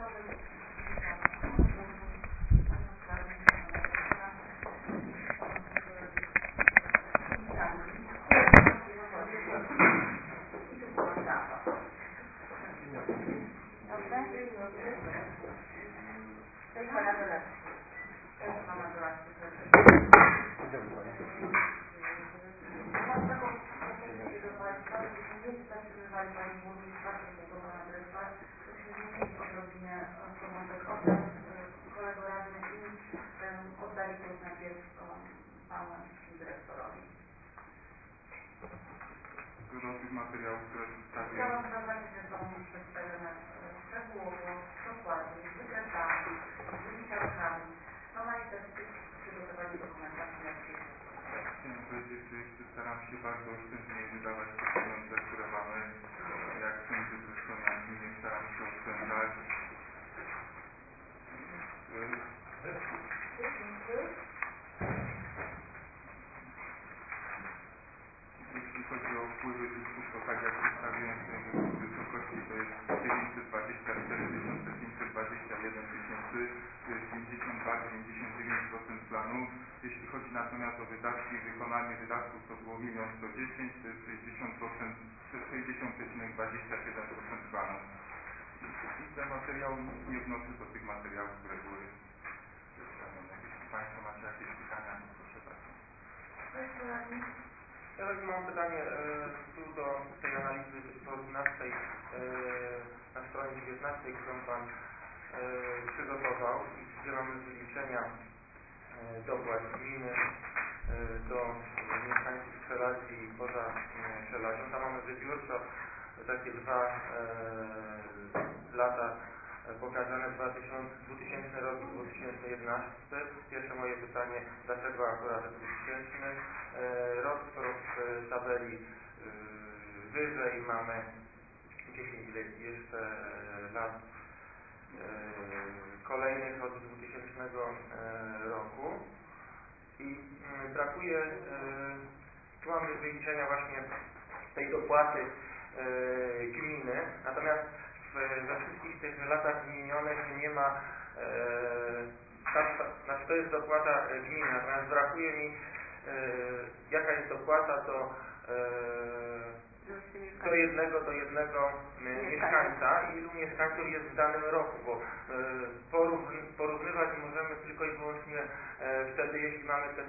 Dużo tych materiałów, które przedstawię. Chciałam zobaczyć, że są przedstawione szczegółowo, dokładnie, z wykresami, z liczbami. No i też przygotowali dokumentację na przyszłość. Chciałem powiedzieć, że jeszcze staram się bardzo oszczędnie wydawać te pieniądze, które mamy. Jak wszędzie zresztą na gminie staram się oszczędzać. Jeśli chodzi o wpływy zysków, to tak jak przedstawiłem w wysokości, to jest 924 521 tysięcy, to jest 52,99% planu. Jeśli chodzi natomiast o wydatki, wykonanie wydatków to było 1 110 000, to jest 60,27% planu. I ten materiał nie wnoszę do tych materiałów, które były przedstawione. Jeśli Państwo macie jakieś pytania, to proszę bardzo. Ja tak mam pytanie tu do tej analizy koordynatnej na stronie 19, którą Pan przygotował, gdzie mamy wyliczenia dopłat gminy do mieszkańców Szeladzi i poza Szeladzią. Tam mamy wybiórczo takie dwa lata pokazane, 2000 rok i 2011. Pierwsze moje pytanie, dlaczego akurat 2000 rok, skoro w tabeli wyżej mamy 10 jeszcze lat kolejnych od 2000 roku i brakuje, tu mamy wyliczenia właśnie tej dopłaty gminy, natomiast we wszystkich tych latach wymienionych nie ma, znaczy to jest dopłata gminy, natomiast brakuje mi jaka jest dopłata do jednego mieszkańca i ilu mieszkańców jest w danym roku, bo porównywać możemy tylko i wyłącznie wtedy, jeśli mamy te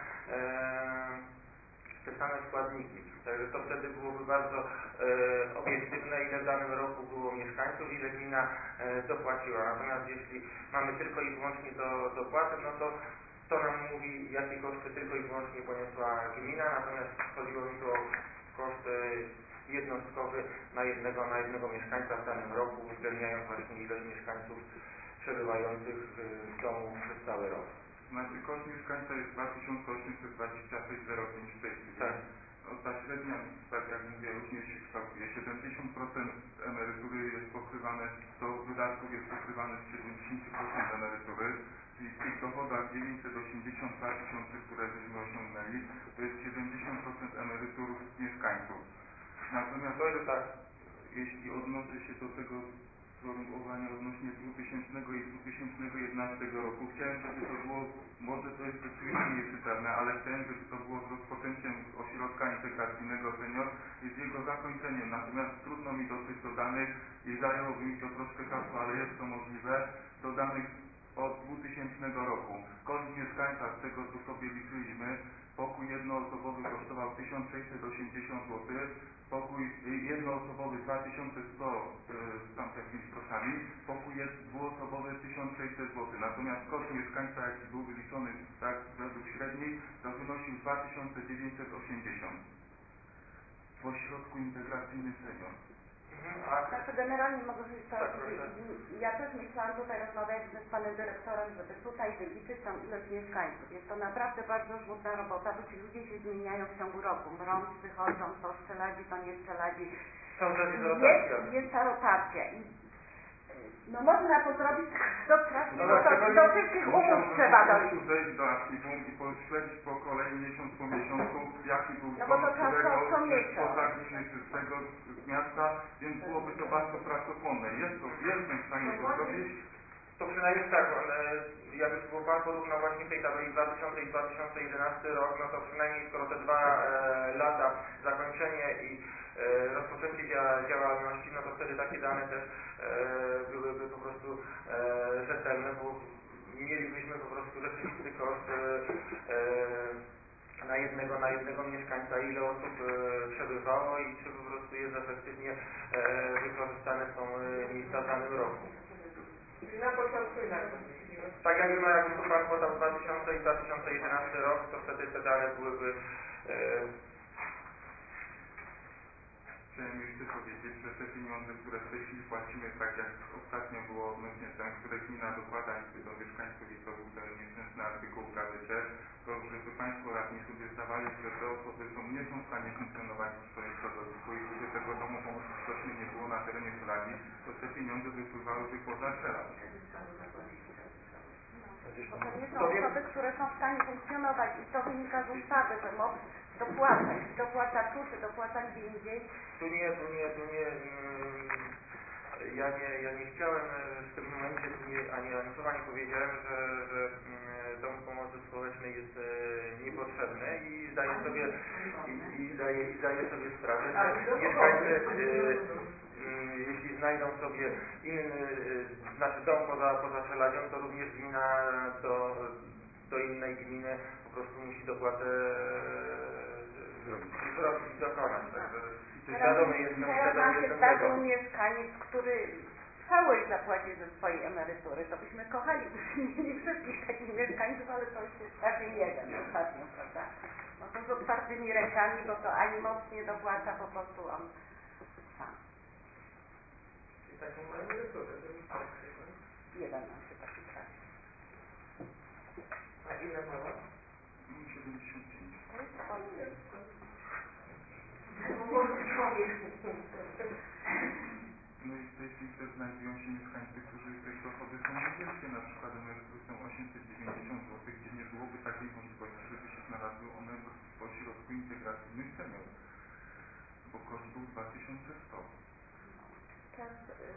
same składniki. Także to wtedy byłoby bardzo obiektywne, ile w danym roku było mieszkańców, ile gmina dopłaciła. Natomiast jeśli mamy tylko i wyłącznie dopłaty, no to nam mówi, jakie koszty tylko i wyłącznie poniosła gmina, natomiast chodziło mi tu o koszty jednostkowy na jednego mieszkańca w danym roku, uwzględniając właśnie ilość mieszkańców przebywających w domu przez cały rok. Znaczy koszt mieszkańca jest 2826,05 w tej chwili. Tak. No, ta średnia, tak jak mówię, również się kształtuje. 70% emerytury jest pokrywane, do wydatków jest pokrywane z 70% emerytury, czyli w tych dochodach 982 tysiące, które żeśmy osiągnęli, to jest 70% emerytur mieszkańców. Natomiast to jest tak, jeśli odnoszę się do tego sformułowania odnośnie 2000 i 2011 roku, chciałem, żeby to było, może to jest rzeczywiście nieczytelne, ale chciałem, żeby to było z rozpoczęciem ośrodka integracyjnego senior i z jego zakończeniem. Natomiast trudno mi dotrzeć do danych i zajęłoby mi to troszkę czasu, ale jest to możliwe, do danych od 2000 roku. Koszt mieszkańca, z tego co sobie liczyliśmy, pokój jednoosobowy kosztował 1680 zł, pokój jednoosobowy 2100 z tamtymi groszami, pokój dwuosobowy 1600 zł. Natomiast koszt mieszkańca, jaki był wyliczony tak według średniej, to wynosił 2980 w ośrodku integracyjnym senior. Znaczy generalnie mogę ja też myślałam tutaj rozmawiać z panem dyrektorem, żeby tutaj wyliczyć tą ilość mieszkańców. Jest to naprawdę bardzo żmudna robota, bo ci ludzie się zmieniają w ciągu roku. Mrąc, wychodzą, to strzeladzi, to nie strzeladzi. Jest ta rotacja. I No można to zrobić do trafi, No, bo to dlatego do wszystkich umów trzeba dojść. Zejść do archiwum i pośledzić po kolei miesiąc po miesiącu, jaki był No bo to sąd, trzeba którego co miesiąc. pozagminy czy z tego z miasta, więc byłoby to bardzo pracochłonne. Jestem w stanie to zrobić. To przynajmniej tak, jak już było Pan porównał właśnie w tej tabeli 2000 i 2011 rok, no to przynajmniej skoro te 2 lata, zakończenie i rozpoczęcie działalności, no to wtedy takie dane też byłyby po prostu rzetelne, bo mielibyśmy po prostu rzeczywisty koszt na jednego mieszkańca, ile osób przebywało i czy po prostu jest efektywnie wykorzystane są miejsca w danym roku. Czyli na początku inaczej. Tak jakby Pan podał 2000 i 2011 rok, to wtedy te dane byłyby... Chciałem jeszcze powiedzieć, że te pieniądze, które w tej chwili płacimy, tak jak ostatnio było odnośnie ten, które gmina dokłada do mieszkańców i to był ten nieszczęsny artykuł w gazecie, to żeby Państwo radni sobie zdawali, że te osoby nie są w stanie funkcjonować w swoim środowisku i gdyby tego domu pomocy społecznej nie było na terenie Żelawi, to te pieniądze wypływałyby poza Żelaw. Bo to nie są osoby, które są w stanie funkcjonować i to wynika z ustawy, że mogą dopłacać, dopłaca tu, czy dopłaca gdzie indziej. Ja nie chciałem w tym momencie ani słowa nie powiedziałem, że dom pomocy społecznej jest niepotrzebny i zdaję sobie sprawę, że mieszkańcy jeśli znajdą sobie inny, znaczy dom poza Żelawią, to również gmina do innej gminy po prostu musi dopłatę zrobić i dokonać. Także świadomy jestem Zdarzył tego. mieszkaniec, który całość zapłacił ze swojej emerytury, to byśmy kochali, byśmy mieli wszystkich takich mieszkańców, ale to już jest prawie jeden ostatnio, prawda? No to z otwartymi rękami, bo to ani most nie dopłaca, po prostu on sam. Taką emeryturę, Jeden nam się taki trafi. A ile mała? 75. To jest ojciec. Młody człowiek. No i w tej chwili też znajdują się mieszkańcy, którzy te dochody są niewielkie, na przykład emerytury są 890 zł, gdzie nie byłoby takiej możliwości, żeby się znalazły one w ośrodku integracyjnym senior, bo koszt był 2100. Teraz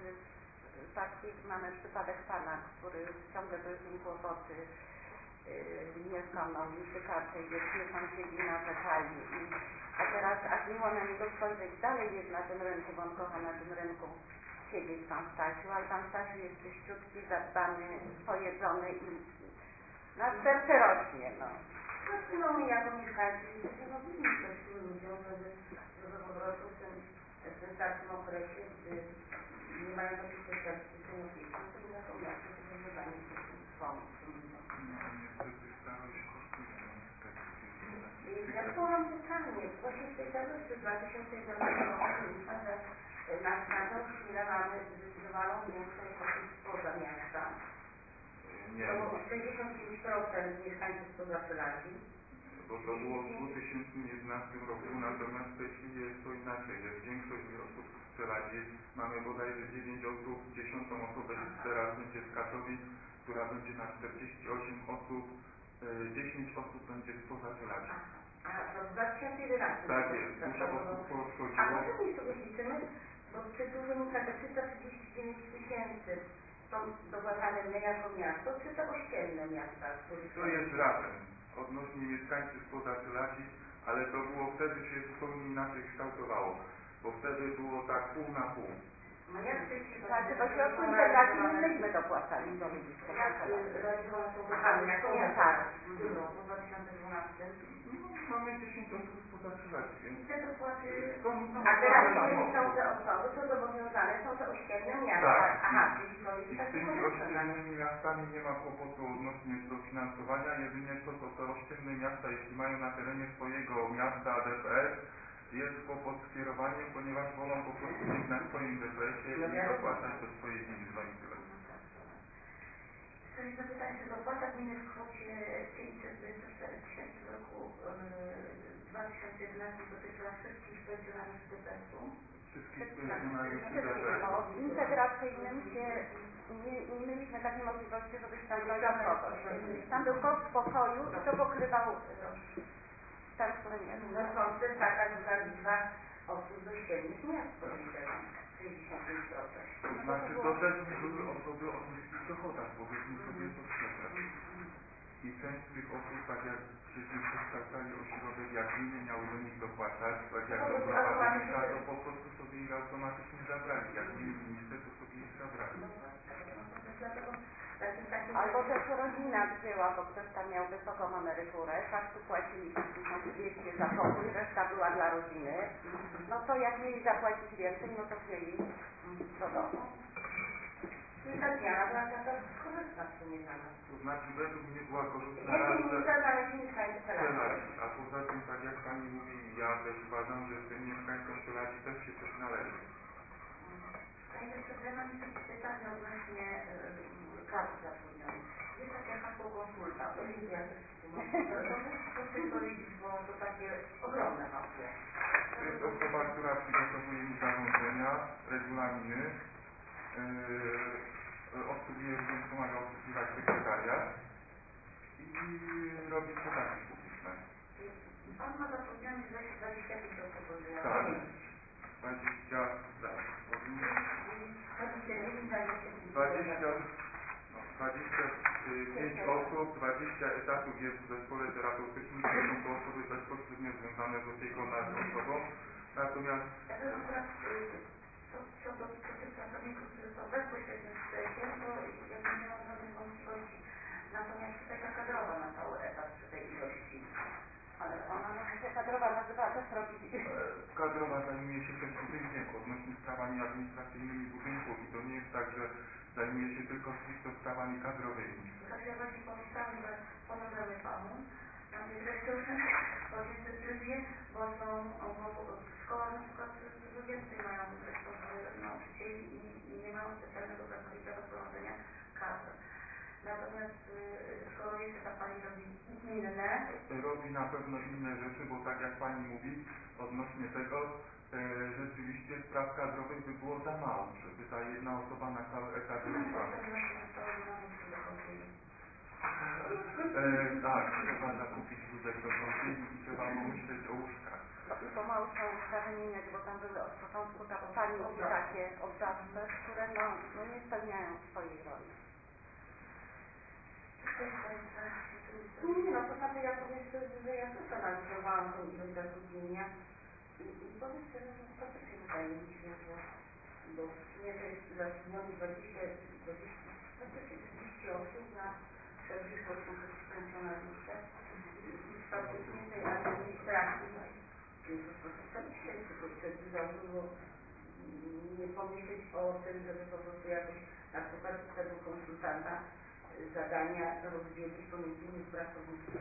taki mamy przypadek pana, który ciągle był z nim kłopoty, mieszkał na ulicy Karczej, jest sąsiedzi narzekali a teraz aż miło na niego spojrzeć, dalej jest na tym rynku, bo on kocha na tym rynku siedzieć pan Stasiu, ale pan Stasiu jest czyściutki, zadbany, pojedzony i na serce rośnie, no. No my jako mieszkańcy robimy coś tym ludziom, żeby po prostu w tym starszym okresie, gdy nie mają takich perspektyw w tym opieki, to nie zapomniały, że to zadanie pomóc tym ludziom. No niestety starość kosztuje, no niestety. Ja tylko mam pytanie, właśnie w tej tabelce 2011 roku wynika, że na każdą chwilę mamy zdecydowaną większość osób spoza miasta. Nie, To 65% mieszkańców spoza Żelawi. bo to było w 2011 roku, natomiast w tej chwili jest to inaczej. Jest większość osób w Żelawie, mamy bodajże 9 osób, 10 osobę teraz będzie z Katowic, która będzie na 48 osób, 10 osób będzie spoza Żelawi. A to w 2011 tak jest, dużo osób A podchodziło. może mi sobie liczymy, bo przedłużę mi tak 339 000 są dopłacane my jako miasto, czy to ościenne miasta? To jest razem, odnośnie mieszkańców spoza Żelawi, ale to było wtedy się zupełnie inaczej kształtowało, bo wtedy było tak pół na pół. No jak w tej chwili... Znaczy do środku integracyjnym myśmy dopłacali do ludzi z Jak realizowane są programy, jako miasto w tym roku, w 2012? No, mamy 10 osób spoza Żelawi, więc... I te dopłaty... No, A teraz jeżeli są te osoby, to zobowiązane są te ościenne miasta. Tak. Aha, czyli to jest I z taki tymi pomysł. ościennymi miastami nie ma kłopotu odnośnie dofinansowania, jedynie to te ościenne miasta, jeśli mają na terenie swojego miasta DPS, jest kłopot z kierowaniem, ponieważ wolą po prostu mieć na swoim DPS-ie i dopłacać do swojej gminy, no i tyle. Chcę zapytać, że dopłata gminy w kwocie 524 000 w roku 2011 dotyczyła wszystkich pensjonariuszy DPS-u? Wszystkich pensjonariuszy DPS-u. Bo w integracyjnym się nie mieliśmy takiej możliwości, żeby tam brać kogoś. Tam był koszt pokoju i to pokrywał ten, który nie był. No stąd też taka duża liczba osób do średnich miast, podejrzewam, 65%. To znaczy to też nie były osoby o niskich dochodach, powiedzmy sobie to szczerze. I część z tych osób, tak jak żeśmy przekształcali ośrodek, jak gminy miały do nich dopłacać, tak jak dopłacała gminka, to po prostu sobie ich automatycznie zabrali. Jak mieli miejsce, to sobie ich zabrali. Albo też rodzina wzięła, bo ktoś tam miał wysoką emeryturę, każdy płacili 1200 za pokój, reszta była dla rodziny. No to jak mieli zapłacić więcej, no to wzięli do domu. Czyli ta zmiana była taka korzystna w sumie dla nas. To znaczy według mnie była korzystna Więcej raz, miejsca znaleźli mieszkańcy Czeladzi, a poza tym, tak jak Pani mówi, ja też uważam, że tym mieszkańcom Czeladzi też się coś należy. Pani doktor, ja mam jeszcze pytanie odnośnie kadr zatrudnionych. Jest takie hasło konsulta, to jest ja też proszę powiedzieć, bo to takie ogromne hasło. To jest osoba, która przygotowuje mi zarządzenia, regulaminy, obsługuje, również pomaga obsługiwać sekretariat i robi przetargi publiczne. Pan ma zatrudnionych 25 osób, bo ja Tak. nie 25 osób, 20 etatów jest w zespole terapeutycznym, to są to osoby bezpośrednio związane z opieką nad osobą, natomiast co do tych pracowników, którzy są bezpośrednio w stresie, to ja nie mam żadnych wątpliwości. Natomiast tutaj ta kadrowa na cały etat przy tej ilości. Ale ona może się kadrowa nazywa, też robi. kadrowa zajmuje się też budynkiem, odnośnie sprawami administracyjnymi budynków i to nie jest tak, że zajmuje się tylko stricte sprawami kadrowymi. Tak ja właśnie pomyślałam, że pomożemy Panu na tej dyrektorze podjąć decyzję, bo są w szkołach na przykład więcej mają zresztą nauczycieli i nie mają specjalnego pracownika do prowadzenia kadr. Natomiast skoro wie, że ta Pani robi inne... Robi na pewno inne rzeczy, bo tak jak Pani mówi, odnośnie tego, rzeczywiście spraw kadrowych by było za mało, żeby ta jedna osoba na cały etat robiła. Tak, trzeba zakupić wózek do kąpieli i trzeba pomyśleć o łóżkach. I pomału trzeba łóżka wymieniać, bo tam były od początku tapczaniki takie oddawne, które no nie spełniają swojej roli. No to znaczy ja powiem szczerze, że ja też analizowałam tą ilość zatrudnienia i powiem szczerze, że faktycznie wydaje mi się, że bo w sumie to jest zatrudnionych 30 osób na 40% funkcjonariusze i faktycznie tej administracji jest po prostu 100 tysięcy, bo wtedy założyło nie pomyśleć o tym, żeby po prostu jakoś na przykład tego konsultanta zadania rozdzielić pomiędzy innych pracowników.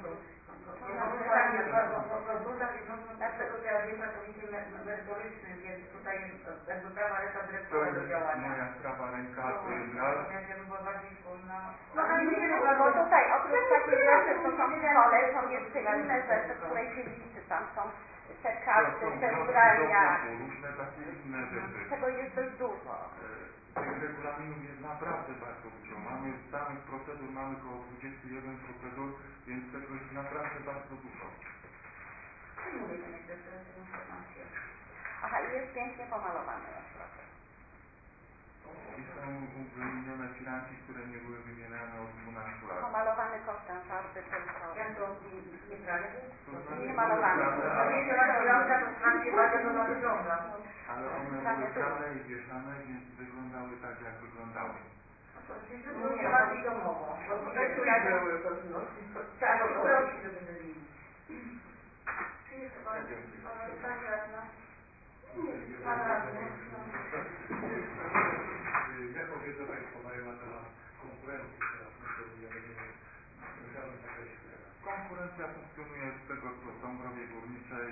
Konsultant jest tego, że jest pracownikiem merytorycznym, więc tutaj jest jakby prawa ręka dyrektora do działania. Moja prawa ręka Natomiast ja bym była bardziej skłonna... Bo tutaj oprócz takich rzeczy, co są w szkole, są jeszcze inne rzeczy, które się liczy. Tam są te karty, te ubrania. Różne takie inne rzeczy. Tego jest dość dużo. Tych regulaminów jest naprawdę bardzo dużo. Mamy samych procedur, mamy około 21 procedur, więc tego jest naprawdę bardzo dużo. Mówię, to myślę, że te informacje. Aha, i jest pięknie pomalowany ośrodek. I są wymienione firanki, które nie były wymieniane od 12 lat. Pomalowany kosztem farby tylko. Jak to nie prawie? Nie malowany. To nie jest firanka, to w trakcie badań ona wygląda. Ale one były prane i wieszane, więc wyglądały tak, jak wyglądały. Nie bardziej domowo. Bo tutaj były pewności. Tak, pewności, żeby wymienić. Czy jest chyba pytanie radna? Pan radny. Jaką wiedzę Państwo mają na temat konkurencji teraz na będziemy jakaś Konkurencja funkcjonuje z tego, co są w Rowie Górniczej.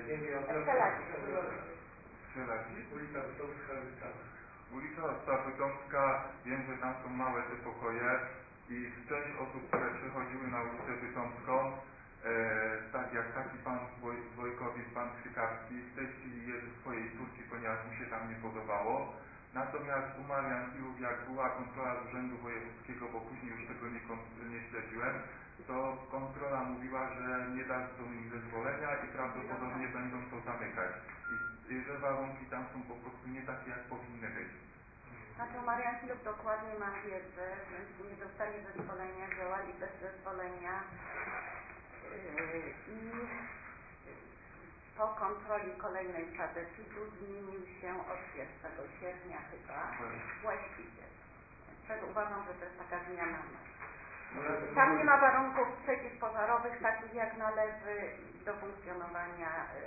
Strzelaki. Ulica Bytomska, Ulica Bytomska, wiem, że tam są małe te pokoje i część osób, które przechodziły na ulicę Bytomską, tak jak taki pan Wojkowicz, pan Krzykawski, w tej chwili jest swojej córki, ponieważ mu się tam nie podobało. Natomiast u Mariankilów, jak była kontrola z Urzędu Wojewódzkiego, bo później już tego nie śledziłem, to kontrola mówiła, że nie dadzą im zezwolenia i prawdopodobnie będą to zamykać. I że warunki tam są po prostu nie takie, jak powinny być. Znaczy u Mariankilów dokładnie mam wiedzę, że nie dostali zezwolenia, działali bez zezwolenia i po kontroli kolejnej sanepidu zmienił się od 1 sierpnia chyba właściciel. Dlatego uważam, że to jest taka zmiana. Tam nie ma warunków przeciwpożarowych takich jak należy do funkcjonowania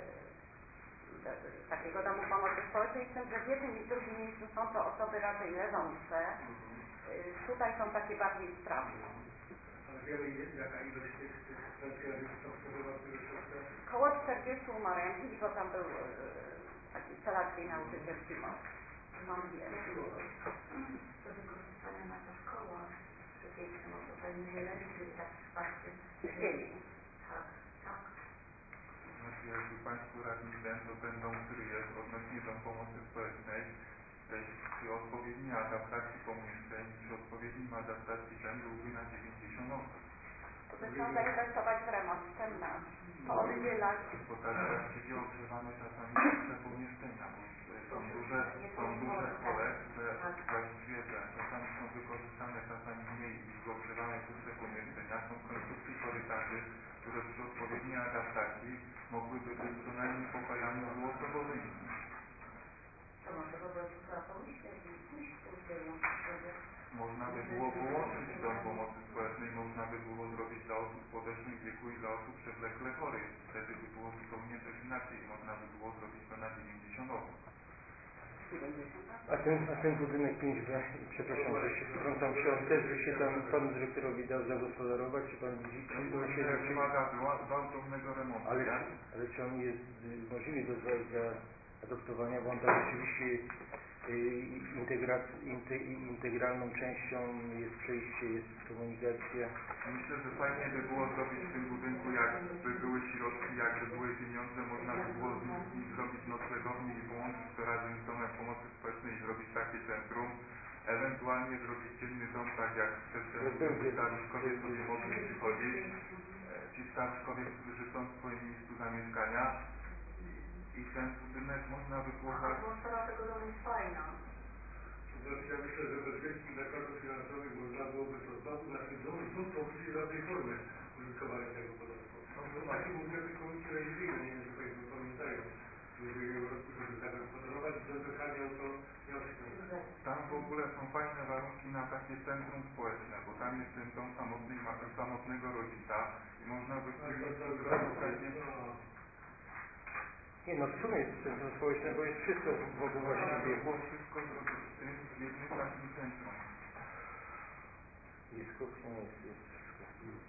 takiego domu pomocy społecznej, z tym, że w jednym i w drugim miejscu są to osoby raczej leżące. Tutaj są takie bardziej sprawne. Ale wiemy, jaka ilość tych pensjonariuszy to przebywa w tych ośrodkach? Koło 40 u Mariankili, bo tam był taki celacki nauczyciel zimowy. Mam wiele. Do wykorzystania na to szkoła przedwieczna, bo tutaj niewiele czyli tak wsparcie. Chcieli. Tak. Znaczy, jakby Państwu radni ten dom, który jest odnośnie do pomocy społecznej, przy odpowiedniej adaptacji pomieszczeń, przy odpowiednim adaptacji ten byłby na 90 osób. To by trzeba zainwestować w remont, ten nasz. Pooddzielać. Bo tak właściwie ogrzewamy czasami puste pomieszczenia, bo są duże hole, które właściwie czasami są wykorzystane, czasami mniej i ogrzewamy puste pomieszczenia. Są końcówki korytarzy, które przy odpowiedniej adaptacji mogłyby być co najmniej popajane dwuosobowymi. To może po prostu trzeba pomyśleć i pójść w tą kierunku. Można by było połączyć dom pomocy społecznej, można by było zrobić dla osób w podeszłym wieku i dla osób przewlekle chorych. Wtedy by było zupełnie też inaczej. Można by było zrobić to na 90 osób. A ten budynek 5B, przepraszam, że się wtrącam się, on też by się tam panu dyrektorowi dał zagospodarować, czy pan widzi, czy on się... Wymaga gwałtownego remontu, ale czy on jest możliwy do zaadoptowania, bo on tam rzeczywiście integralną częścią jest przejście, jest komunikacja. Myślę, że fajnie by było zrobić w tym budynku, jakby były środki, jakby były pieniądze, można by było z nich zrobić noclegownię i połączyć to razem z domem pomocy społecznej i zrobić takie centrum. Ewentualnie zrobić dzienny dom, tak jak przedstawiciele staruszkowie sobie mogli przychodzić. Ci staruszkowie, którzy są w swoim miejscu zamieszkania. I ten budynek można by było... Atmosfera tego domu jest fajna. Znaczy, ja myślę, że bez wielkich nakładów finansowych można byłoby to znowu pozbyć żadnej formy użytkowania tego podatku. To takie były tylko ulice religijne, nie wiem, czy Państwo pamiętają. W ubiegłym roku, żeby zagospodarować, ZPK miał się tam. Tam w ogóle są fajne warunki na takie centrum społeczne, bo tam jest ten dom samotnego rodzica i można by w tym zrobić. Nie no, w sumie jest centrum społeczne, bo jest wszystko wokół właściwie. Było wszystko zrobić w tym jednym takim centrum. Jest kuchnia, jest wszystko.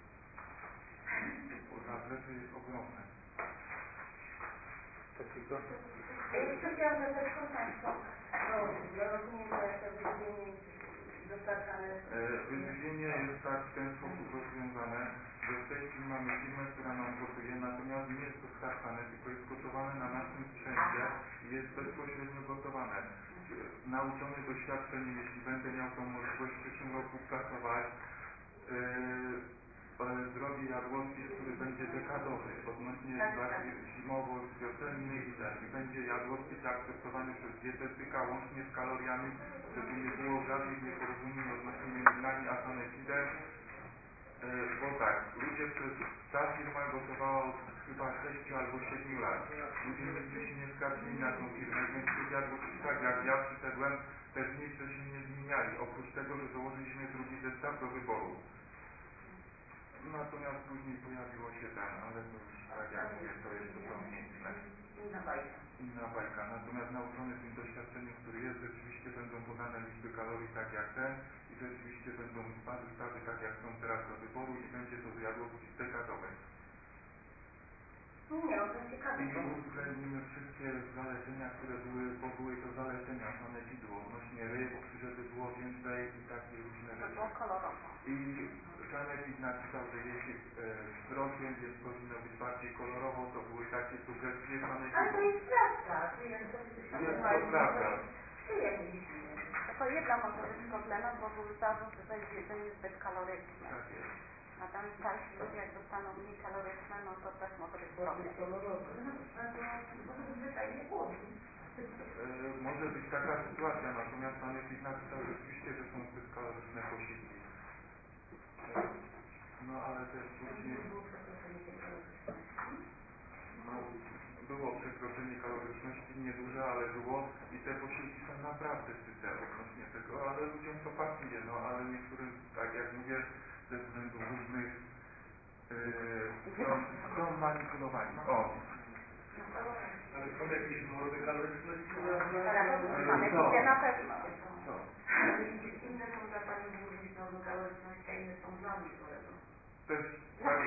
Bo zakresy jest ogromne. Takiego? Jeszcze chciałam zadać Państwa, bo ja rozumiem, że to wyżywienie dostarczane... Wyżywienie jest tak w ten sposób rozwiązane, że w tej chwili mamy firmę, która nam gotuje, natomiast nie jest dostarczane, tylko jest gotowane na naszym sprzęcie i jest bezpośrednio gotowane. Nauczony doświadczeniem, jeśli będę miał tą możliwość w przyszłym roku pracować, zrobię jadłospis, który będzie dekadowy, odnośnie zimowo, wiosenny i tak. I będzie jadłospis akceptowany przez dietetyka, łącznie z kaloriami, żeby nie było żadnych nieporozumień odnośnie między nami a sanepidem. Bo tak, ta firma gotowała od chyba 6 albo 7 lat. Ludzie nigdy się nie skarżyli na tą firmę, więc w tych jadłospikach, jak ja przyszedłem, też nic się nie zmieniali, oprócz tego, że dołożyliśmy drugi zestaw do wyboru. Natomiast później pojawiło się ten, ale to już tak jak mówię, to jest zupełnie inne. Inna bajka. Natomiast nauczony tym doświadczeniem, który jest, rzeczywiście będą podane liczby kalorii tak jak ten i rzeczywiście będą zestawy tak jak są teraz do wyboru i będzie to jadłospis dekadowy. Nie, no to jest ciekawe. I uwzględnimy wszystkie zalecenia, które były to zalecenia sanepidu odnośnie ryb, żeby było więcej i takie różne rzeczy. I sanepid napisał, że jeśli wzrokiem, więc powinno być bardziej kolorowo, to były takie sugestie sanepidu. Ale to jest prawda. Jest to prawda. Przyjemnie. tylko jedna może być problemem, bo był zarzut, że to jest jedzenie zbyt kaloryczne. Tak jest. Natomiast starsi ludzie jak dostaną mniej kaloryczne, no to też może być problem. Może być taka sytuacja, natomiast Pan Jefik napisał rzeczywiście, że są bezkaloryczne posiłki. No ale też później było przekroczenie kaloryczności, nieduże, ale było i te posiłki są naprawdę syte odnośnie tego, ale ludziom to pasuje, no ale niektórym, tak jak mówię, ze względu różnych są manipulowani. O! Ale są jakieś normy kaloryczności? Ale na pewno. Inne są dla Pani burmistrz normy kaloryczności, a inne są dla mnie kolego. Też tak.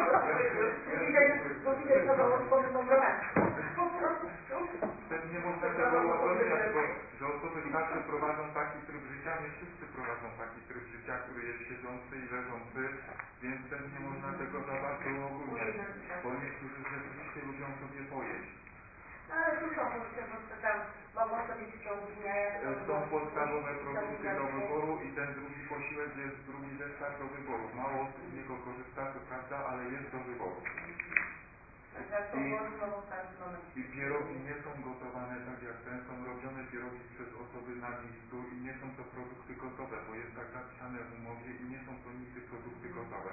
Widać to pomimo braku. Też nie można tego uogólniać, bo że osoby starsze prowadzą taki tryb życia, nie wszyscy prowadzą taki tryb życia, który jest siedzący i leżący, więc też nie można tego za bardzo uogólniać, bo niektórzy rzeczywiście lubią sobie pojeść. No ale tu są produkty, tam mogą sobie w ciągu dnia, jak Są podstawowe produkty do wyboru i ten drugi posiłek jest drugi zestaw do wyboru. Mało osób z niego korzysta, to prawda, ale jest do wyboru. I pierogi nie są gotowane tak jak ten, są robione pierogi przez osoby na miejscu i nie są to produkty gotowe, bo jest tak napisane w umowie i nie są to nigdy produkty gotowe.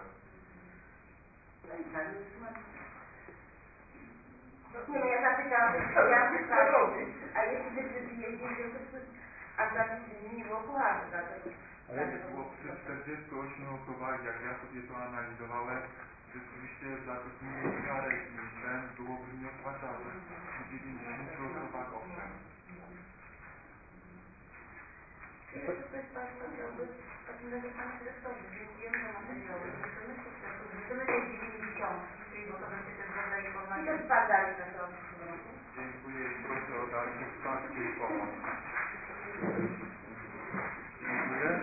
Nie no, ja zapytałam, a jeśli decyduje a za 3 dni nie było pucharu, dlatego... Było przy 48 osobach, jak ja sobie to analizowałem, rzeczywiście za tych mniej karek i ten byłoby nieopłacalne. Przy 90 osobach owszem. Jeszcze ktoś z Państwa chciałby, w takim razie Panie Dyrektorze, dziękujemy za materiały, życzymy tej 90, czyli bo to będzie też dobra informacja. I też Pan dalej na to. Dziękuję i proszę o dalsze wsparcie i pomoc. Dziękuję.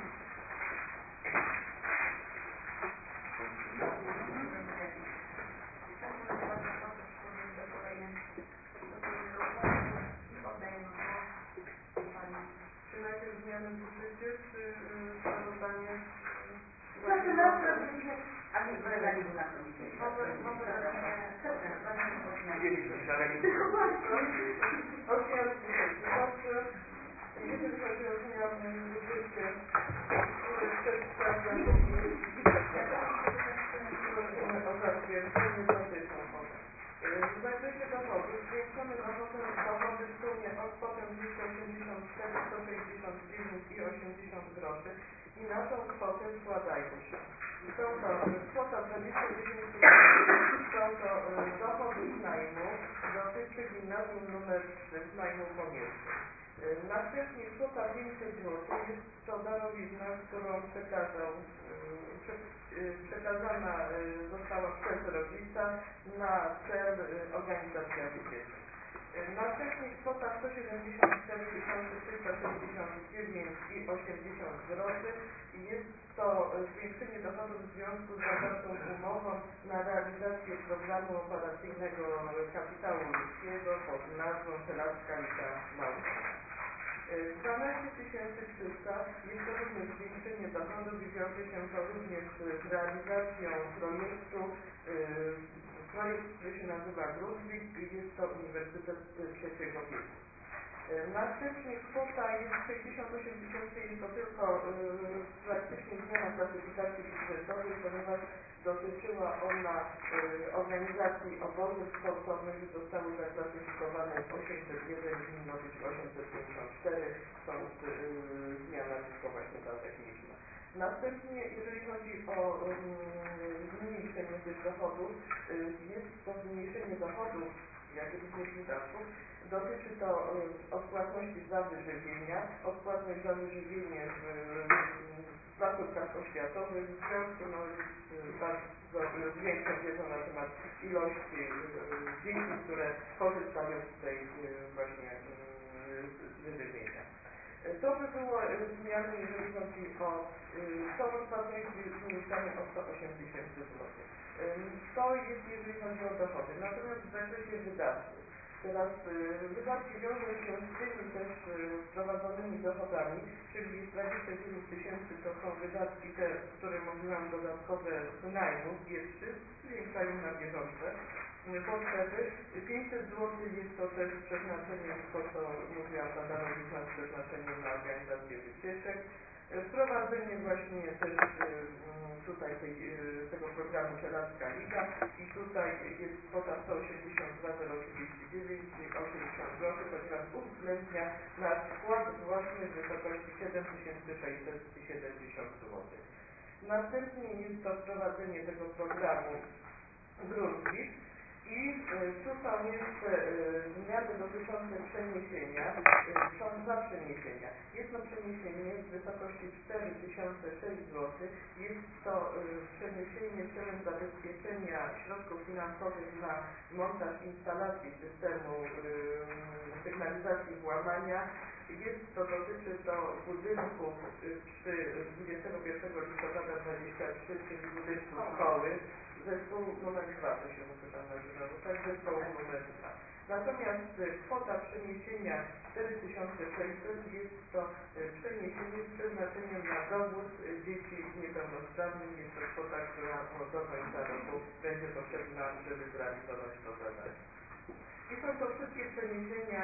Czy najpierw zmiany w budżecie, czy sprawozdanie? Znaczy na zrobiliśmy, a nie kolega nie był na komisji. Widzieliśmy, ale nie Tylko bardzo. Oceniam dobrze. Jeżeli chodzi o zmiany w budżecie, które przedstawia prosimy o zatwierdzenie za pierwszą kwotę. W zakresie dochodów zwiększamy dochody w sumie o kwotę 284, 169 i 80 groszy i na tą kwotę składają się. Są to kwota 29 są to dochody z najmu, dotyczy gimnazjum nr 3 z najmu pomieszczeń. Następnie kwota 500 zł jest to darowizna, którą przekazana została przez rodzica na cel organizacji wycieczek. Następnie kwota 174 369 i 80 zł. Jest to zwiększenie dochodów w związku z zawartą umową na realizację programu operacyjnego kapitału ludzkiego pod nazwą Żelazka Lita Małżonka. 12 300 jest to również zwiększenie dochodów i wiąże się to również z realizacją projektu, który się nazywa Ludwik i jest to Uniwersytet Trzeciego Wieku. Następnie kwota jest 68 000, jest to tylko praktycznie zmiana klasyfikacji budżetowej, ponieważ dotyczyła ona organizacji obozów sportowych i zostały zaklasyfikowane z 801 powinno być 854, stąd zmiana tylko właśnie ta techniczna. Następnie, jeżeli chodzi o zmniejszenie tych dochodów, jest to zmniejszenie dochodów, jak również wydatków. Dotyczy to odpłatności za wyżywienia, odpłatność za wyżywienie w placówkach oświatowych, w związku z bardzo większą wiedzą na temat ilości dzieci, które korzystają z tej właśnie wyżywienia. To by było zmiany, jeżeli chodzi o tą odpłatność, zmniejszanie o 108 000 zł. To jest, jeżeli chodzi o dochody. Natomiast w zakresie wydatków Teraz wydatki wiążą się z tymi też wprowadzonymi dochodami, czyli 29 tysięcy to są wydatki te, które mówiłam, dodatkowe wynajmu pierwszy, zwiększają na bieżące potrzeby. 500 zł jest to też przeznaczenie, to co mówiłam, Pan Danowi, z przeznaczeniem na organizację wycieczek. Wprowadzenie właśnie też tutaj tego programu Cielacka Liga i tutaj jest kwota 182 039, czyli 80 zł, ponieważ uwzględnia nasz wkład własny w wysokości 7670 zł. Następnie jest to wprowadzenie tego programu Gruntwid i tu są jeszcze zmiany dotyczące przeniesienia, są dwa przeniesienia. Jedno przeniesienie w wysokości 4006 zł. Jest to przeniesienie celem zabezpieczenia środków finansowych na montaż instalacji systemu sygnalizacji włamania. Dotyczy to budynku przy 21 listopada 23, czyli budynku szkoły. Zespół numer 2, to się muszę tam nazywało, tak, zespół numer 2. Natomiast kwota przeniesienia 4600 jest to przeniesienie z przeznaczeniem na dowód dzieci niepełnosprawnych. Jest to kwota, która do końca roku będzie potrzebna, żeby zrealizować to zadanie. I są to wszystkie przeniesienia,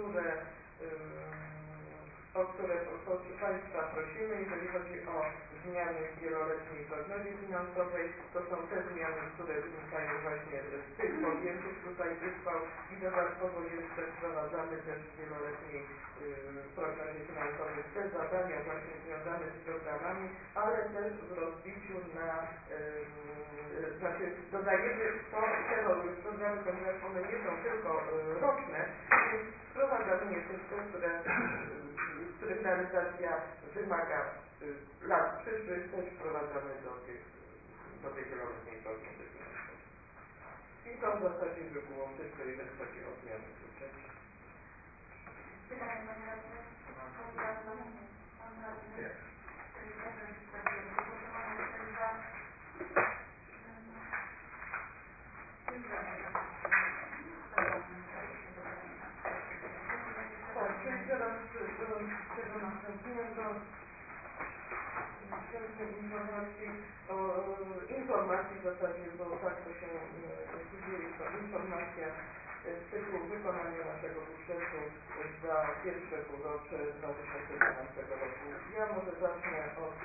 o które Państwa prosimy, jeżeli chodzi o zmiany w wieloletniej prognozie finansowej. To są te zmiany, które wynikają właśnie z tych podjętych tutaj uchwał i dodatkowo jeszcze wprowadzamy też w wieloletniej prognozie finansowej te zadania właśnie związane z programami, ale też w rozbiciu na, dodajemy te programy, ponieważ one nie są tylko roczne, więc wprowadzamy jeszcze te, których realizacja wymaga lat przyszłych, też wprowadzamy do tej wieloletniej prognozy finansowej. I to w zasadzie by było wszystko, jeżeli chodzi o zmiany w budżecie. Pytanie Pani Radny? Pan Radny? Nie. Czyli każdy głosowanie jest za. Tak, czyli teraz tego następnego informacji w zasadzie, bo tak to się dzieje, to informacja z tytułu wykonania naszego budżetu za pierwsze półrocze 2012 roku. Ja może zacznę od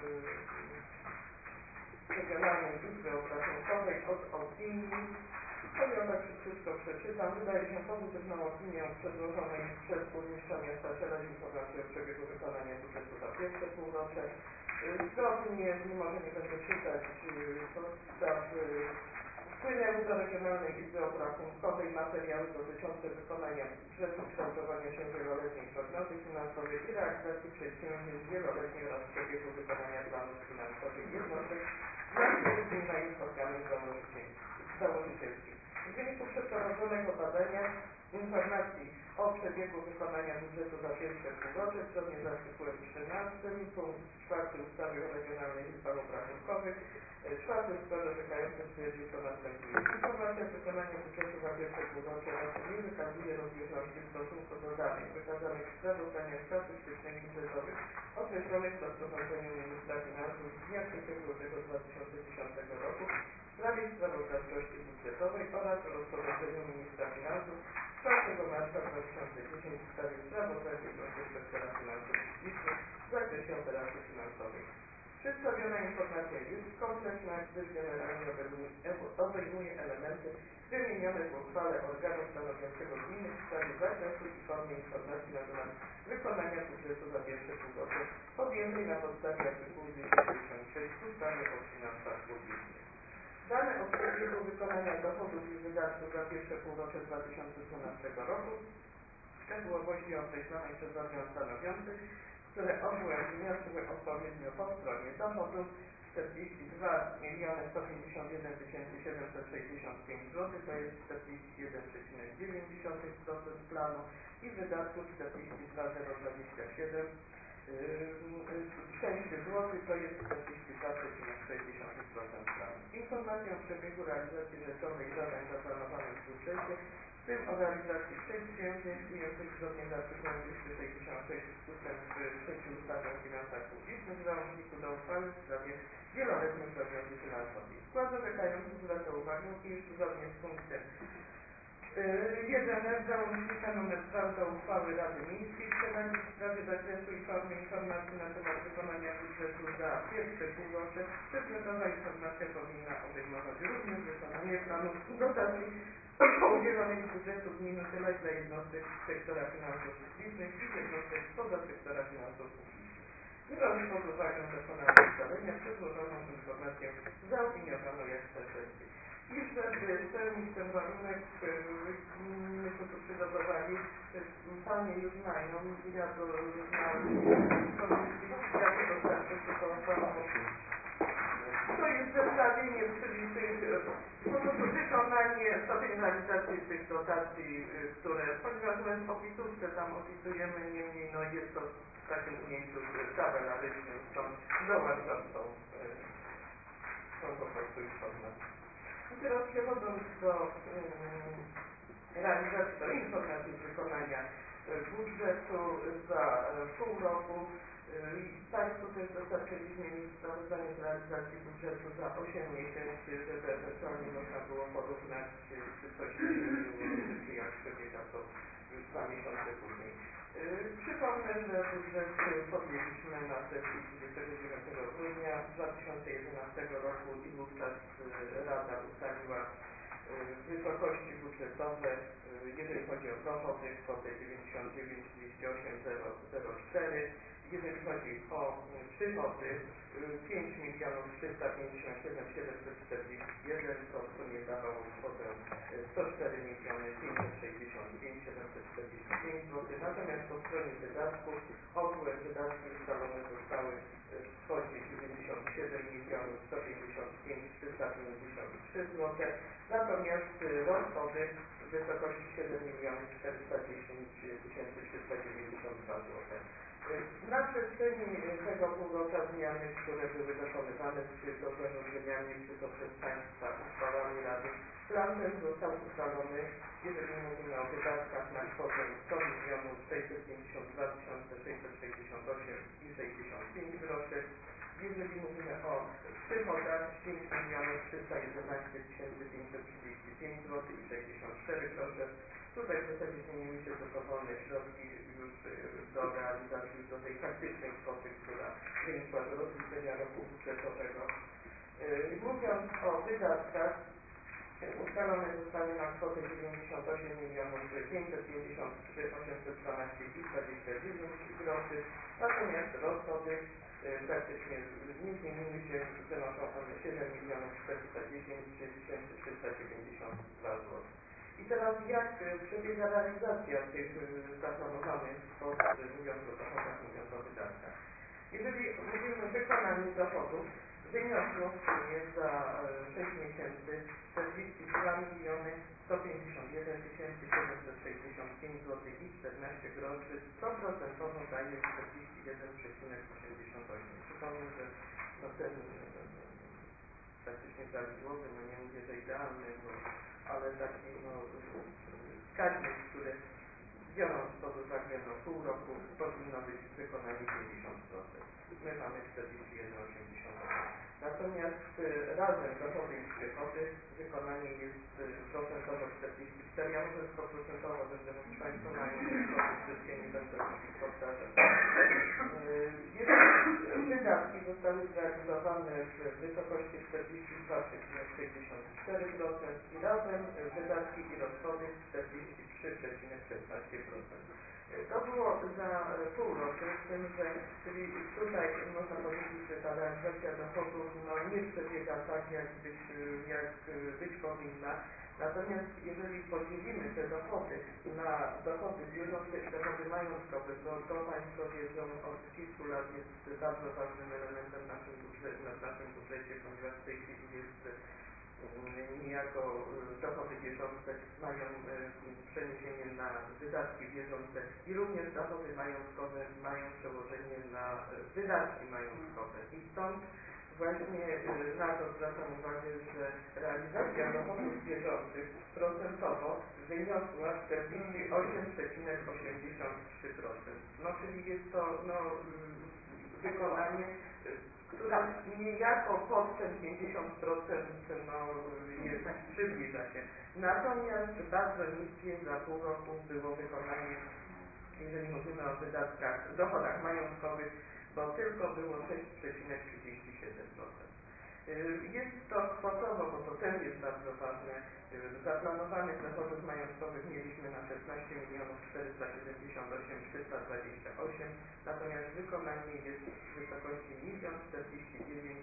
Regionalnej Izby Obrachunkowej, od opinii. To ja tak szybciutko przeczytam. Wydaje się pozytywną opinią przedłożonej przez burmistrza miasta Cielec informacji o przebiegu wykonania budżetu za pierwsze półrocze. Zgodnie, mimo że nie będę czytać podstaw, wpłynęły do Regionalnej Izby Obrachunkowej materiały dotyczące wykonania budżetu, kształtowania się wieloletniej prognozy finansowej i realizacji przedsięwzięć wieloletniej oraz przebiegu wykonania planów finansowych jednostek, dla których gmina jest organem założycielskim. W wyniku przeprowadzonego badania informacji o przebiegu wykonania budżetu za pierwsze półrocze zgodnie z artykułem 13 punkt 4 ustawy o Regionalnych Izbach Obrachunkowych 4 skład orzekający stwierdził co następuje. Informacja o wykonaniu budżetu za pierwsze półrocze raczej nie wykazuje rozbieżności w stosunku do danych wykazanych w sprawozdaniach statystycznych budżetowych określonych w rozporządzeniu ministra finansów z dnia 3 lutego 2010 roku w sprawie sprawozdawczości budżetowej oraz w rozporządzeniu ministra finansów 4 marca 2010 w sprawie sprawozdań bieżących sektora finansów publicznych w zakresie operacji finansowej. Przedstawiona informacja jest kompletna, gdyż generalnie obejmuje elementy wymienione w uchwale organu stanowiącego gminy w sprawie zakresu i formy informacji na temat wykonania budżetu za pierwsze półrocze podjętej na podstawie artykułu 266 ustawy o finansach publicznych. Dane o przebiegu wykonania dochodów i wydatków za pierwsze półrocze 2012 roku w szczegółowości określonej przez organ stanowiący, które odbłędy wniosły odpowiednio po stronie dochodów 42 151 765 zł, to jest 41,9% planu i wydatków 42 027 zł, to jest 42,6% planu. Informację o przebiegu realizacji rzeczonych zadań zaplanowanych w budżecie w tym o realizacji przedsięwzięć ujętych zgodnie z artykułem 266 ust. 3 ustawy o finansach publicznych w załączniku do uchwały w sprawie wieloletnich prognozy finansowej. Skład orzekający zwraca uwagę, iż zgodnie z punktem 1 załącznika nr 2 do uchwały Rady Miejskiej w sprawie zakresu i formy informacji na temat wykonania budżetu za pierwsze półrocze przedmiotowa informacja powinna obejmować również wykonanie planów dotacji udzielonych z budżetu gminy tyle dla jednostek sektora finansów publicznych i jednostek spoza sektora finansów publicznych. Biorąc pod uwagę dokonane ustalenia, przedłożoną informację zaopiniowano jak następuje. I żeby spełnić ten warunek, myśmy tu przygotowali, panie już znają, ja to znałem, ja to dostarczę tylko to jest zestawienie, czyli po prostu wykonanie, stopień realizacji tych dotacji, które, ponieważ my w opisówce tam opisujemy, niemniej no jest to w takim ujęciu tabelarycznym, stąd dołączam tą po prostu informację. I teraz przechodząc do realizacji, do informacji z wykonania budżetu za pół roku, Państwu też dostarczyliśmy sprawozdanie z realizacji budżetu za 8 miesięcy, żeby ewentualnie można było porównać, czy coś się zmieniło, czy jak przebiega to 2 miesiące później. Przypomnę, że budżet podjęliśmy na sesji 29 grudnia 2011 roku i wówczas Rada ustaliła wysokości budżetowe, jeżeli chodzi o dochody, kwotę 99 208 004, jeżeli chodzi o przychody 5 357 741, to w sumie dawało kwotę 104 565 745 zł. Natomiast po stronie wydatków ogółem wydatki ustalone zostały w kwocie 97 155 353 zł. Natomiast rozchody w wysokości 7 410 392 zł. Na przestrzeni tego półrocza zmiany, które były dokonywane, czy to zarządzeniami, czy to przez Państwa uchwałami Rady, plan ten został ustalony, jeżeli mówimy o wydatkach na kwotę 100 652 668 i 65 groszy. Jeżeli mówimy o przychodach 5 311 535 zł i 64 grosze. Tutaj w zasadzie zmieniły się tylko wolne środki już do realizacji, już do tej faktycznej kwoty, która wynikła z rozliczenia roku budżetowego. Mówiąc o wydatkach, ustalone zostały na kwotę 98 553 812 i 29 groszy, natomiast rozchody praktycznie nie zmieniły się, wynoszą one 7 410 392 zł. I teraz jak przebiega realizacja tych zaplanowanych kwot, mówiąc o dochodach, mówiąc o wydatkach. Jeżeli mówimy o wykonaniu dochodów, wyniosło w sumie za 6 miesięcy 42 151 765 zł i 14 groszy, co procentowo daje 41,88. Przypomnę, że no ten praktycznie prawidłowy, no nie mówię, że idealny, ale taki no, wskaźnik, który biorąc pod uwagę no, pół roku powinno być wykonanie 50%. My mamy 41,88. Natomiast razem dochody i przychody wykonanie jest procentowo 44. Ja może tylko procentowo będę mówić, Państwo mają wszystkie, nie będę mówić powtarzać. Wydatki zostały zrealizowane w wysokości 42,64% i razem wydatki i rozchody 43,16%. To było za półrocze, z tym, że czyli tutaj można powiedzieć, że ta realizacja dochodów no, nie przebiega tak, jak być powinna. Natomiast jeżeli podzielimy te dochody na dochody bieżące i dochody majątkowe, to Państwo wiedzą, od kilku lat jest bardzo ważnym elementem w naszym budżecie, ponieważ w tej chwili jest niejako dochody bieżące mają przeniesienie na wydatki bieżące i również dochody majątkowe mają przełożenie na wydatki majątkowe. I stąd właśnie na to zwracam uwagę, że realizacja dochodów bieżących procentowo wyniosła 48,83%. No czyli jest to wykonanie, które niejako pod ten 50% przybliża się. Natomiast bardzo niskie za pół roku było wykonanie, jeżeli mówimy o wydatkach, dochodach majątkowych, bo tylko było 6,37%. Jest to kwotowo, bo to też jest bardzo ważne, zaplanowanych dochodów majątkowych mieliśmy na 16 478 328, natomiast wykonanie jest w wysokości 1 049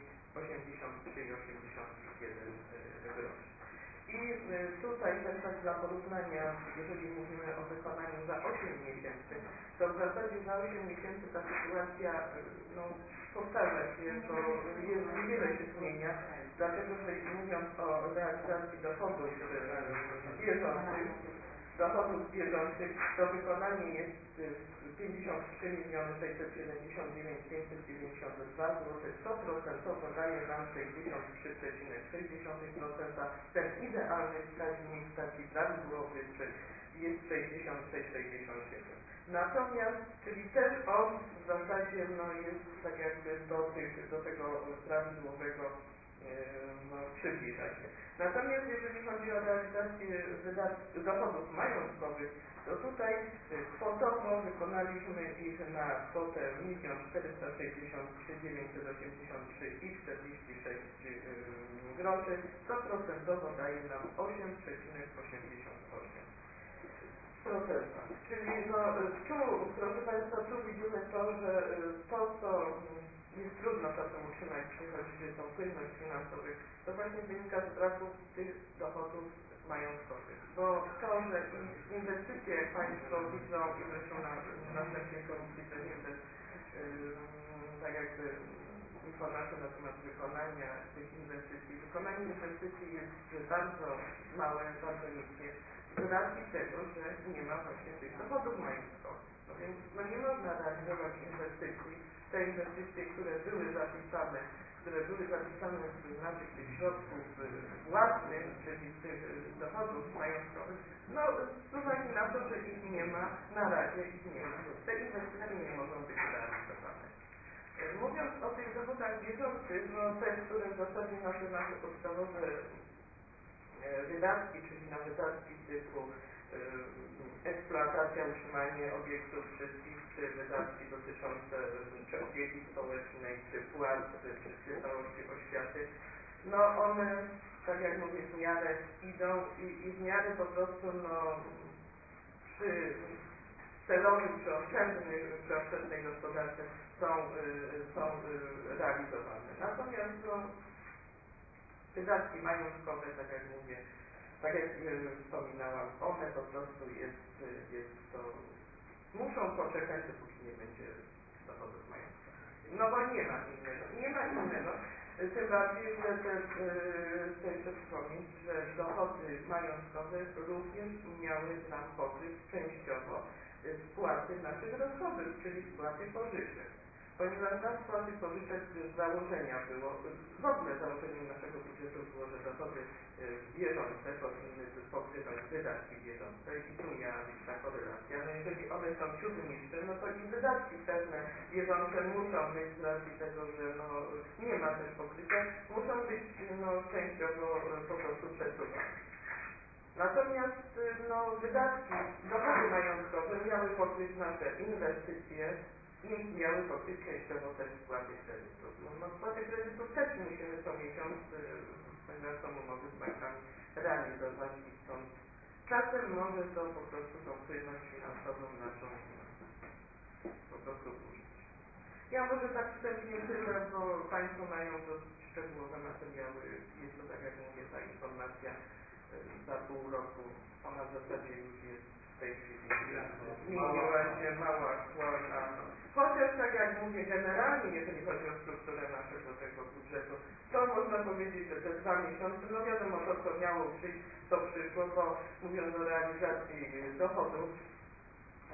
83,81 groszy. I tutaj też tak dla porównania, jeżeli mówimy o wykonaniu za 8 miesięcy, to w zasadzie za 8 miesięcy ta sytuacja powtarza się, bo niewiele się zmienia, dlatego że mówiąc o realizacji dochodów bieżących, to wykonanie jest 53 679 592 zł, co procentowo daje nam 63,6%. Ten idealny wskaźnik taki prawidłowy jest 66,67. Natomiast, czyli też on w zasadzie jest tak jakby do tego prawidłowego przybliża się. Natomiast jeżeli chodzi o realizację dochodów majątkowych, to tutaj kwotowo wykonaliśmy ich na kwotę 1 463 983 i 46 groszy, co procentowo daje nam 8,88%. Czyli tu, proszę Państwa, tu widzimy to, że to, co jest trudno czasem utrzymać, jeśli chodzi o tą płynność finansową, to właśnie wynika z braku tych dochodów majątkowych. Bo to, że inwestycje, jak Państwo widzą, i zresztą na następnej komisji też jest tak jakby informacje na temat wykonania tych inwestycji. Wykonanie inwestycji jest bardzo małe, bardzo niskie, z racji tego, że nie ma właśnie tych dochodów majątkowych. No więc nie można realizować inwestycji, te inwestycje, które były zapisane z naszych tych środków własnych, czyli z tych dochodów majątkowych, z uwagi na to, że ich nie ma, na razie ich nie ma. Te inwestycje nie mogą być realizowane. Mówiąc o tych dochodach bieżących, te, które w zasadzie nasze podstawowe wydatki, czyli na wydatki typu eksploatacja, utrzymanie obiektów wszystkich, czy wydatki dotyczące czy opieki społecznej, czy płac, czy całości oświaty, one, tak jak mówię, w miarę idą i w miarę po prostu przy celowych, przy oszczędnej gospodarce są realizowane. Natomiast wydatki majątkowe, tak jak mówię, tak jak wspominałam, one po prostu muszą poczekać, dopóki nie będzie dochodów majątkowych. Bo nie ma innego. Tym bardziej, że chcę jeszcze przypomnieć, że dochody majątkowe również miały nam pokryć częściowo spłaty naszych rozchodów, czyli spłaty pożyczek. Ponieważ na spłaty pożyczek z założenia było, w ogóle założeniem naszego budżetu było, że dochody bieżące powinny pokrywać wydatki bieżące i tu miała być ta korelacja. Jeżeli one są ciut niższe, to i wydatki pewne bieżące muszą być z racji tego, że nie ma też pokrycia, muszą być częściowo po prostu przesuwane. Natomiast dochody majątkowe miały pokryć nasze inwestycje i miały pokryć częściowo też spłaty kredytów. Spłaty kredytów też musimy co miesiąc, ponieważ są umowy z bankami, realizować i stąd czasem może to po prostu tą płynność finansową naszą po prostu burzyć. Ja może tak wstępnie tyle, bo Państwo mają dosyć szczegółowe materiały. Jest to, tak jak mówię, ta informacja za pół roku. Ona w zasadzie już jest w tej chwili zmieniła się, mało aktualna. Chociaż, tak jak mówię, generalnie, jeżeli chodzi o strukturę naszego tego budżetu, to można powiedzieć, że te 2 miesiące, wiadomo, to co miało przyjść, to przyszło, bo mówiąc o realizacji dochodów,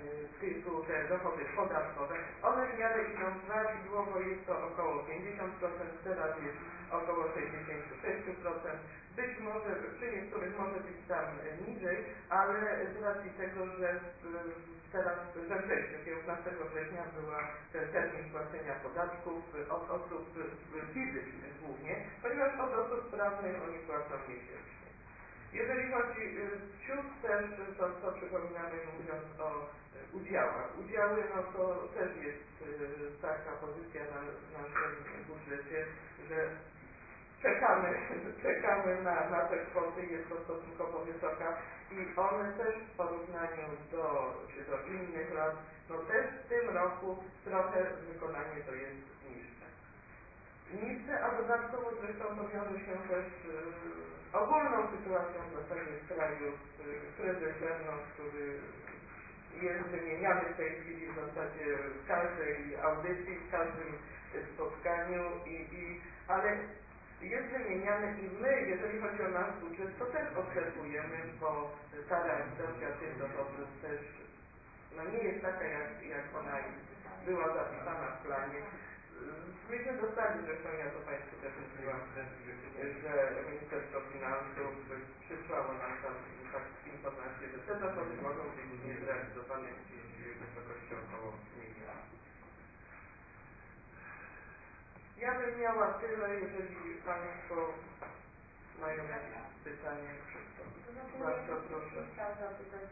typu te dochody podatkowe, one w miarę idą prawidłowo, jest to około 50%, teraz jest około 66%, być może przy niektórych może być tam niżej, ale z racji tego, że teraz we wrześniu, 15 września była ten termin płacenia podatków od osób fizycznych głównie, ponieważ od osób prawnych oni płacą miesięcznie. Jeżeli chodzi ciut też, to przypominamy, mówiąc o udziałach. Udziały, no to też jest taka pozycja w naszym budżecie, że czekamy na te kwoty, jest to stosunkowo wysoka i one też w porównaniu do innych lat, no też w tym roku trochę wykonanie to jest niższe, a dodatkowo zresztą to wiąże się też z ogólną sytuacją w zasadzie w kraju, z kryzysem, no, który jest wymieniany w tej chwili w zasadzie w każdej audycji, w każdym spotkaniu, ale jest wymieniany i my, jeżeli chodzi o nasz budżet, to też obserwujemy, bo ta realizacja tych dochodów też no nie jest taka, jak ona była zapisana w planie. Myśmy dostali, zresztą ja to Państwu też mówiłam, że Ministerstwo Finansów przysłało nam tam informację, że te dochody mogą być niezrealizowane gdzieś w wysokości około 1 miliarda. Ja bym miała tyle, jeżeli Państwo mają jakieś pytanie, to bardzo proszę. Chciałam zapytać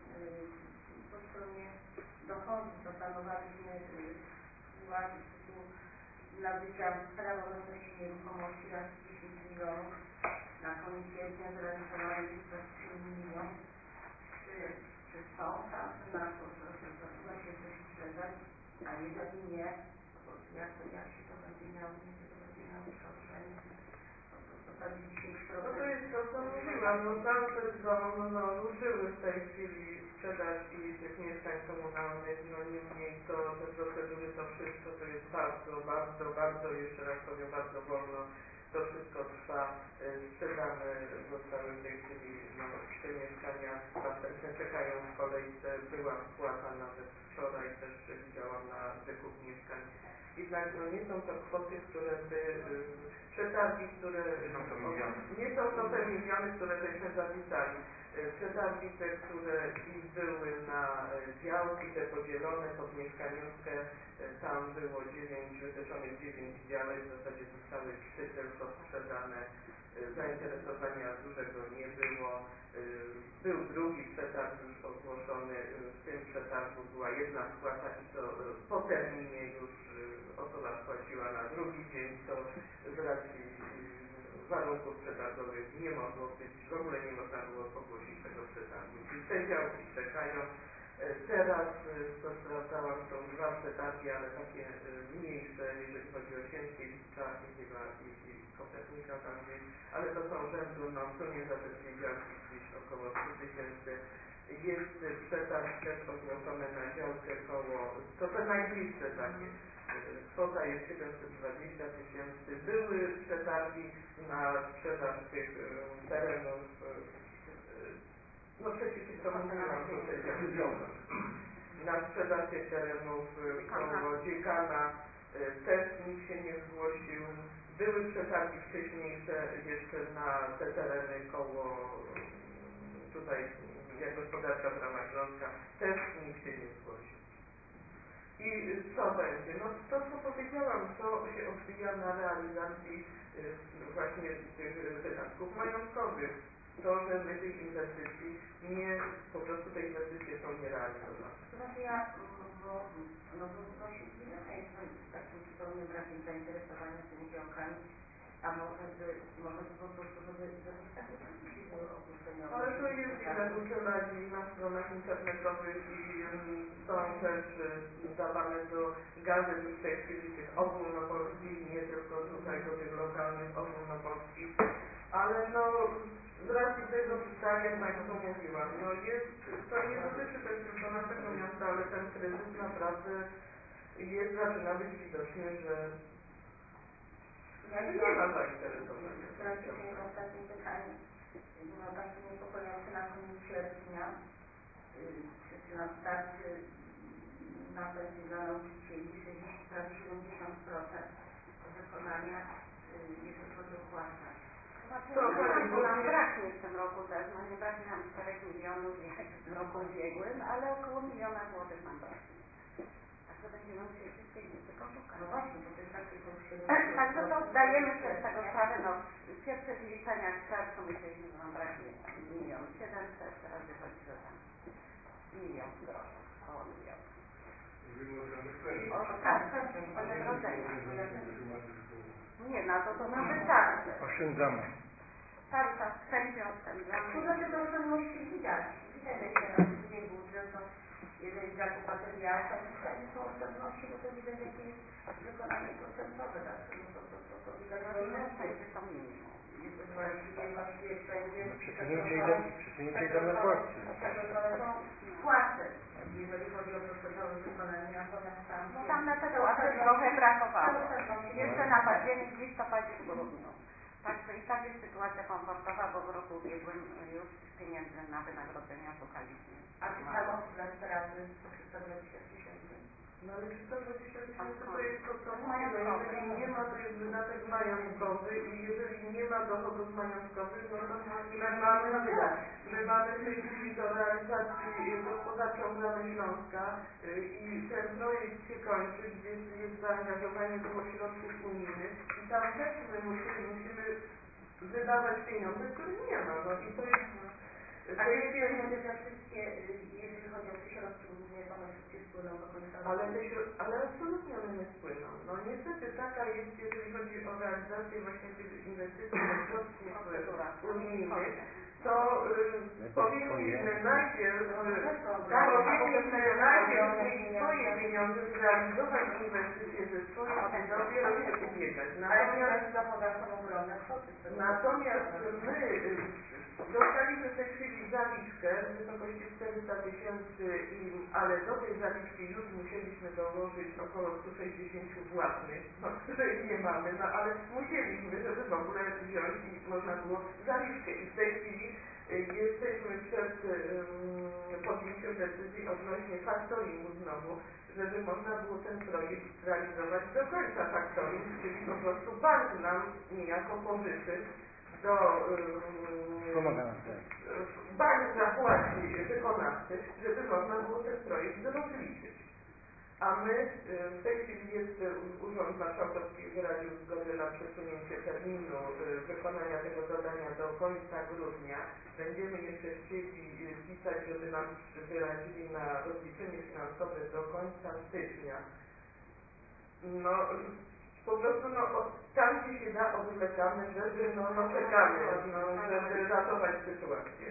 po stronie dochodów, zaplanowaliśmy sytuację z tytułu nabycia prawa własności nieruchomości raz 10 milionów, na koniec sierpnia zrealizowane jest 3 milionów. Czy są szanse na to, że uda się coś sprzedać, a jeżeli nie, jak się to będzie miało, to będzie miało przełożenie, to tak 10%. No to jest to, co mówiłam, no tamte no ruszyły w tej chwili sprzedaż i tych mieszkań komunalnych, no niemniej to te procedury, to wszystko to jest bardzo, jeszcze raz powiem, bardzo wolno. To wszystko trwa, sprzedane zostały w tej chwili, no te mieszkania następne czekają w kolejce, była wpłata nawet wczoraj, też widziałam na wykup mieszkań. Jednak no nie są to kwoty, które by, przetargi, które, nie są to te miliony, które żeśmy zapisali. Przetargi te, które były na działki, te podzielone pod mieszkaniówkę, tam było 9, wytyczonych 9 działek, w zasadzie zostały 3 tylko sprzedane, zainteresowania dużego nie było. Był drugi przetarg już ogłoszony, w tym przetargu była jedna wpłata i to po terminie już osoba spłaciła na drugi dzień, to z racji warunków przetargowych nie mogło być, w ogóle nie można było ogłosić tego przetargu. Czyli te działki czekają. Teraz, to sprawdzałam, są 2 przetargi, ale takie mniejsze, jeżeli chodzi o Sienkiewicza i Kopernika tam gdzieś, ale to są rzędu, no w sumie za te 2 działki gdzieś około 100 000. Jest przetarg też ogłoszony na działkę koło, to te najbliższe takie. Kwota jest 720 000. Były przetargi na sprzedaż tych terenów, no przecież to mówiłam tutaj, na sprzedaż tych terenów koło Dziekana, też nikt się nie zgłosił. Były przetargi wcześniejsze jeszcze na te tereny koło tutaj, jak gospodarka w ramach Śląska, też nikt się nie zgłosił. I co będzie? No to, co powiedziałam, to się odbija na realizacji właśnie tych wydatków majątkowych. To, że my tych inwestycji po prostu te inwestycje są nierealizowane. To znaczy bo się zbliżamy, jestem takim zupełnym brakiem zainteresowania tymi działkami, a może by po prostu, żeby takie oczywiście były ogłoszenia. Ale to jest ile uczulali na stronach internetowych i są też dawane do gazet już w tej chwili tych ogólnopolskich, nie tylko tutaj do tych lokalnych ogólnopolskich, ale no z racji tego, tak jak Państwu mówiłam, no to nie dotyczy też tylko naszego miasta, ale ten kryzys naprawdę zaczyna być widoczny, że nie ma zainteresowania. Ostatnie pytanie, no takie niepokojące na koniec sierpnia, wszyscy nam starczy na pensję dla nauczycieli, 60, prawie 70% do wykonania, jeśli chodzi o płace. To nam braknie w tym roku też, no nie braknie nam 4 milionów jak w roku ubiegłym, ale około 1 000 000 złotych nam braknie. Także będziemy musieli się z pieniędzy poszukać. No właśnie, bo to jest takie Także to zdajemy sobie z tego sprawę, no w pierwszych liczeniach w czerwcu myśleliśmy, że nam braknie 1 700 000, teraz wychodzi, że tam 1 000 000 groszy, około 1 000 000. Mówimy o samych O tak, wynagrodzenia. Nie, no to nam wystarczy. Oszczędzamy. Cały czas wszędzie oszczędzamy. Poza tym to oszczędności widać. Widać, jak się analizuje budżet, to jeżeli zakup materiałów, to wszędzie są oszczędności, bo to widać, jakie jest wykonanie procentowe. To widać Wszędzie są minimum. właściwie wszędzie. Przesunięcie idą na płacy. Są płace, jeżeli chodzi o procentowe wykonanie, natomiast tam... No tam na te płace trochę brakowało. Jeszcze na październik, w listopadzie, w grudniu. Także i tak jest sytuacja komfortowa, bo w roku ubiegłym już pieniędzy na wynagrodzenia szukaliśmy. A czy samochód dla straży po 320 000? No ale 320 000 to jest to Majątkowe. jeżeli nie ma, to jest wydatek majątkowy i jeżeli nie ma dochodów majątkowych, no to my mamy w tej chwili do realizacji gospodarczą Bramy Śląska i ten projekt się kończy, gdzie jest zaangażowanie było środków unijnych i tam też my musimy wydawać pieniądze, których nie ma, no i to jest... A jeżeli chodzi o wszystkie, jeżeli chodzi o te środki unijne, to one wszystkie spłyną do końca roku? Ale absolutnie one nie spłyną. No niestety taka jest, jeżeli chodzi o realizację właśnie tych inwestycji na środków unijnych, to powinniśmy najpierw swoje pieniądze zrealizować inwestycje ze swoich i dopiero się ubiegać. Natomiast my dostaliśmy w tej chwili zaliczkę w wysokości 400 000, ale do tej zaliczki już musieliśmy dołożyć około 160 własnych, no, których nie mamy, no ale musieliśmy, żeby w ogóle wziąć i można było zaliczkę. I w tej chwili jesteśmy przed podjęciem decyzji odnośnie faktoringu znowu, żeby można było ten projekt zrealizować do końca faktoring, czyli po prostu bank nam niejako pożyczy Pomaga nam bank zapłaci wykonawcy, żeby można było ten projekt rozliczyć. A my w tej chwili jest Urząd Marszałkowski wyraził zgodę na przesunięcie terminu wykonania tego zadania do końca grudnia. Będziemy jeszcze chcieli pisać, żeby nam wyradzili na rozliczenie finansowe do końca stycznia. No po prostu tam gdzie się da odwlekamy, żeby czekamy, żeby ratować sytuację.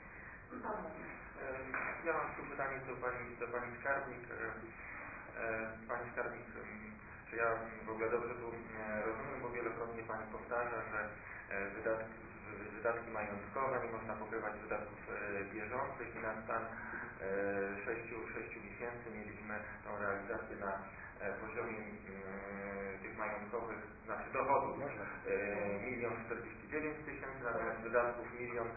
Ja mam tu pytanie do pani skarbnik. Pani skarbnik, czy ja w ogóle dobrze tu rozumiem, bo wielokrotnie pani powtarza, że wydatki majątkowe nie można pokrywać wydatków bieżących i na stan 6 miesięcy mieliśmy tą realizację na poziomie tych majątkowych, znaczy dochodów 1 049 000, natomiast wydatków 1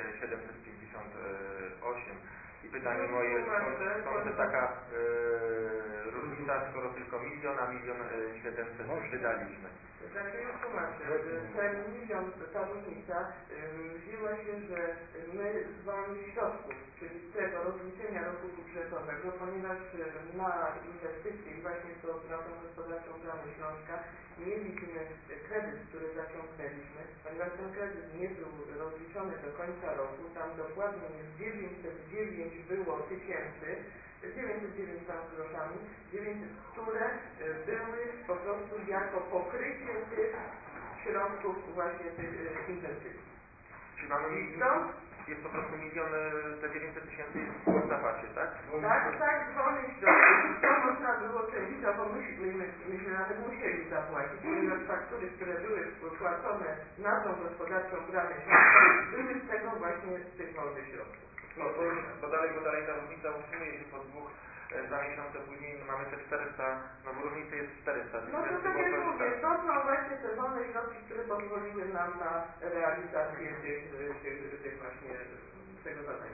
758 000. I pytanie moje, skąd jest taka różnica, skoro tylko 1 000 000, a 1 700 000 wydaliśmy? Znaczy już tłumaczę, ten 1 000 000, ta różnica wzięła się, że my z wolnych środków, czyli z tego rozliczenia roku budżetowego, ponieważ na inwestycje i właśnie na tą gospodarczą Bramy Śląska mieliśmy kredyt, który zaciągnęliśmy, ponieważ ten kredyt nie był rozliczony do końca roku, tam dokładnie 909 było tysięcy, 909 tam z groszami, 900, które były po prostu jako pokrycie tych środków właśnie tych inwestycji. Czyli mamy jest po prostu te 900 000 jest w zapasie, tak? Tak, z wolnych środków. To można było częściowo, myśmy nawet musieli zapłacić, ponieważ faktury, które były płacone na tą gospodarczą Bramę Śląską, były z tego właśnie z tych wolnych środków. Bo dalej ta różnica utrzymuje się po 2 miesiące później mamy te 400, no bo różnica jest 400 000. No to tak jak mówię, to są właśnie te wolne środki, które pozwoliły nam na realizację tych właśnie tego zadania.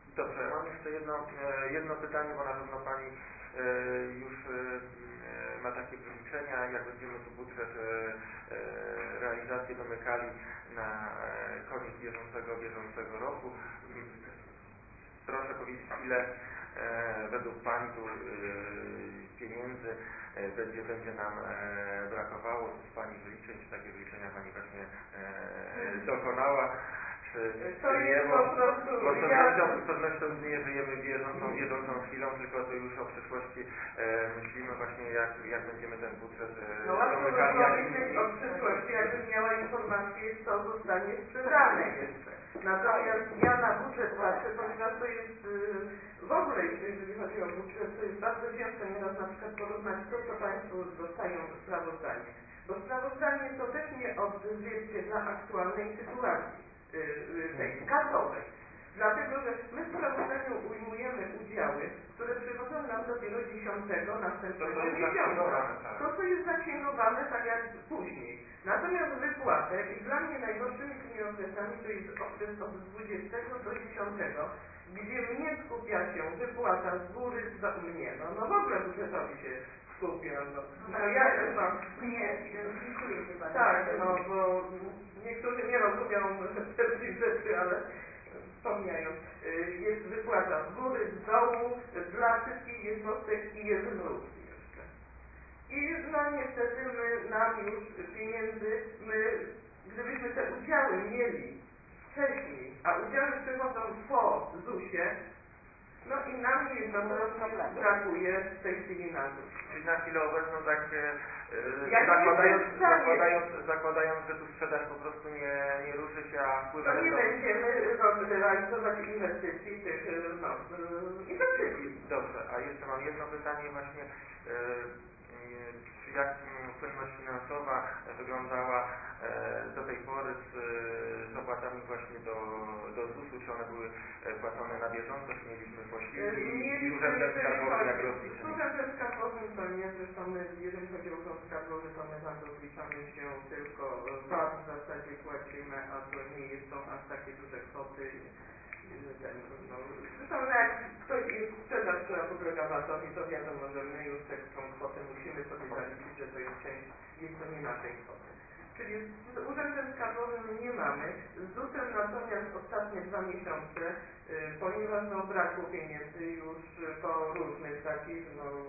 Dobrze, mam jeszcze jedno pytanie, bo na pewno Pani już ma takie wyliczenia, jak będziemy tu budżet realizację domykali na koniec bieżącego roku. Proszę powiedzieć, ile według Pani tu pieniędzy będzie nam brakowało z Pani wyliczeń, czy takie wyliczenia Pani właśnie dokonała, czy nie, bo z pewnością nie żyjemy bieżącą chwilą, tylko to już o przyszłości myślimy właśnie, jak będziemy ten budżet domykali. Myśleć o przyszłości, jakbym miała informację, co zostanie sprzedane jeszcze. Natomiast ja na budżet patrzę, ponieważ to jest w ogóle, jeżeli chodzi o budżet, to jest bardzo ciężko nieraz na przykład porównać to, co Państwo dostają sprawozdanie. Bo sprawozdanie to też nie odzwierciedla aktualnej sytuacji tej kasowej. Dlatego, że my w sprawozdaniu ujmujemy udziały, które przychodzą nam dopiero 10 następnego miesiąca. To, co jest zaksięgowane tak jak później. Natomiast wypłatę i dla mnie najgorszymi tymi okresami to jest okres od 20 do 10, gdzie mnie skupia się wypłata z góry mnie. No w ogóle budżetowi się skupia. Nie identyfikuje się Pani. Tak, bo niektórzy nie rozumią pewnych rzeczy, ale pomijając, jest wypłata z góry, z dołu, dla wszystkich jednostek i jest ZUS jeszcze. I niestety nam już pieniędzy, gdybyśmy te udziały mieli wcześniej, a udziały przychodzą po ZUS-ie, i nam jednocześnie brakuje w tej chwili na ZUS. Czyli na chwilę obecną tak zakładając, że tu sprzedaż po prostu nie ruszy się, a wpływa... To nie będziemy realizować inwestycji tych inwestycji. Dobrze, a jeszcze mam jedno pytanie właśnie, jak płynność finansowa wyglądała do tej pory z opłatami właśnie do ZUS-u, czy one były płacone na bieżąco, czy mieliśmy poślizgi i Urzędem Skarbowym jak rozliczenie? Z Urzędem Skarbowym to nie, zresztą jeżeli chodzi o Urząd Skarbowy, to my tam rozliczamy się tylko VAT w zasadzie płacimy, a to nie są aż takie duże kwoty. Zresztą jak ktoś jest sprzedaż, która podlega VAT-owi, to wiadomo, że my już tą kwotę musimy sobie zaliczyć, że to jest część jeszcze nie naszej kwoty. Czyli z Urzędem Skarbowym nie mamy. Z ZUS-em natomiast ostatnie 2 miesiące, ponieważ brakło pieniędzy już po różnych takich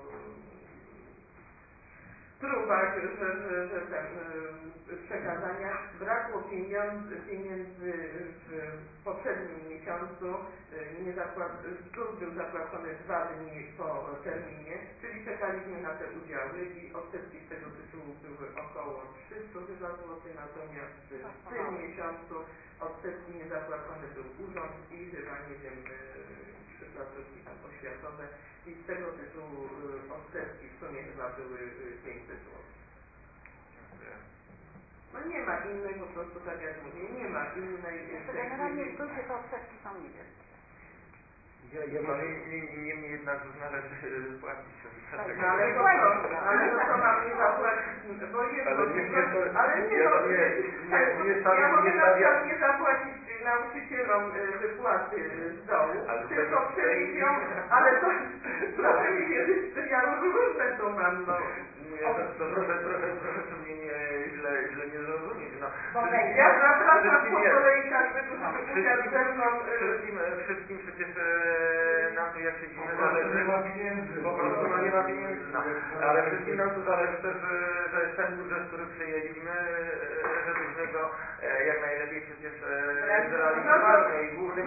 próbach, że przekazania, brakło pieniędzy w poprzednim miesiącu, ZUS był zapłacony 2 dni po terminie, czyli czekaliśmy na te udziały i odsetki z tego tytułu były około 300 chyba złotych, natomiast w tym miesiącu odsetki niezapłacone był urząd i chyba nie wiem, 3 placówki tam oświatowe i z tego tytułu odsetki w sumie chyba były 500 zł. Nie ma innej, po prostu tak jak mówię, nie ma innej. Generalnie w ZUS-ie te odsetki są niewielkie. Niemniej jednak ZUS należy płacić. Ale to mam nie zapłacić, bo jest ja mogę na przykład nie zapłacić nauczycielom wypłaty z dołu, tylko przenieść ją, ale to proszę mi wierzyć, że ja różne to mam, to proszę mnie źle nie zrozumieć. Ja zapraszam po kolei każdego, żeby usiadł ze mną. Wszystkim przecież nam tu jak siedzimy zależy, po prostu nie ma pieniędzy, ale wszystkim nam tu zależy też, że ten budżet, który przyjęliśmy, żebyśmy go jak najlepiej przecież zrealizowali. I głównym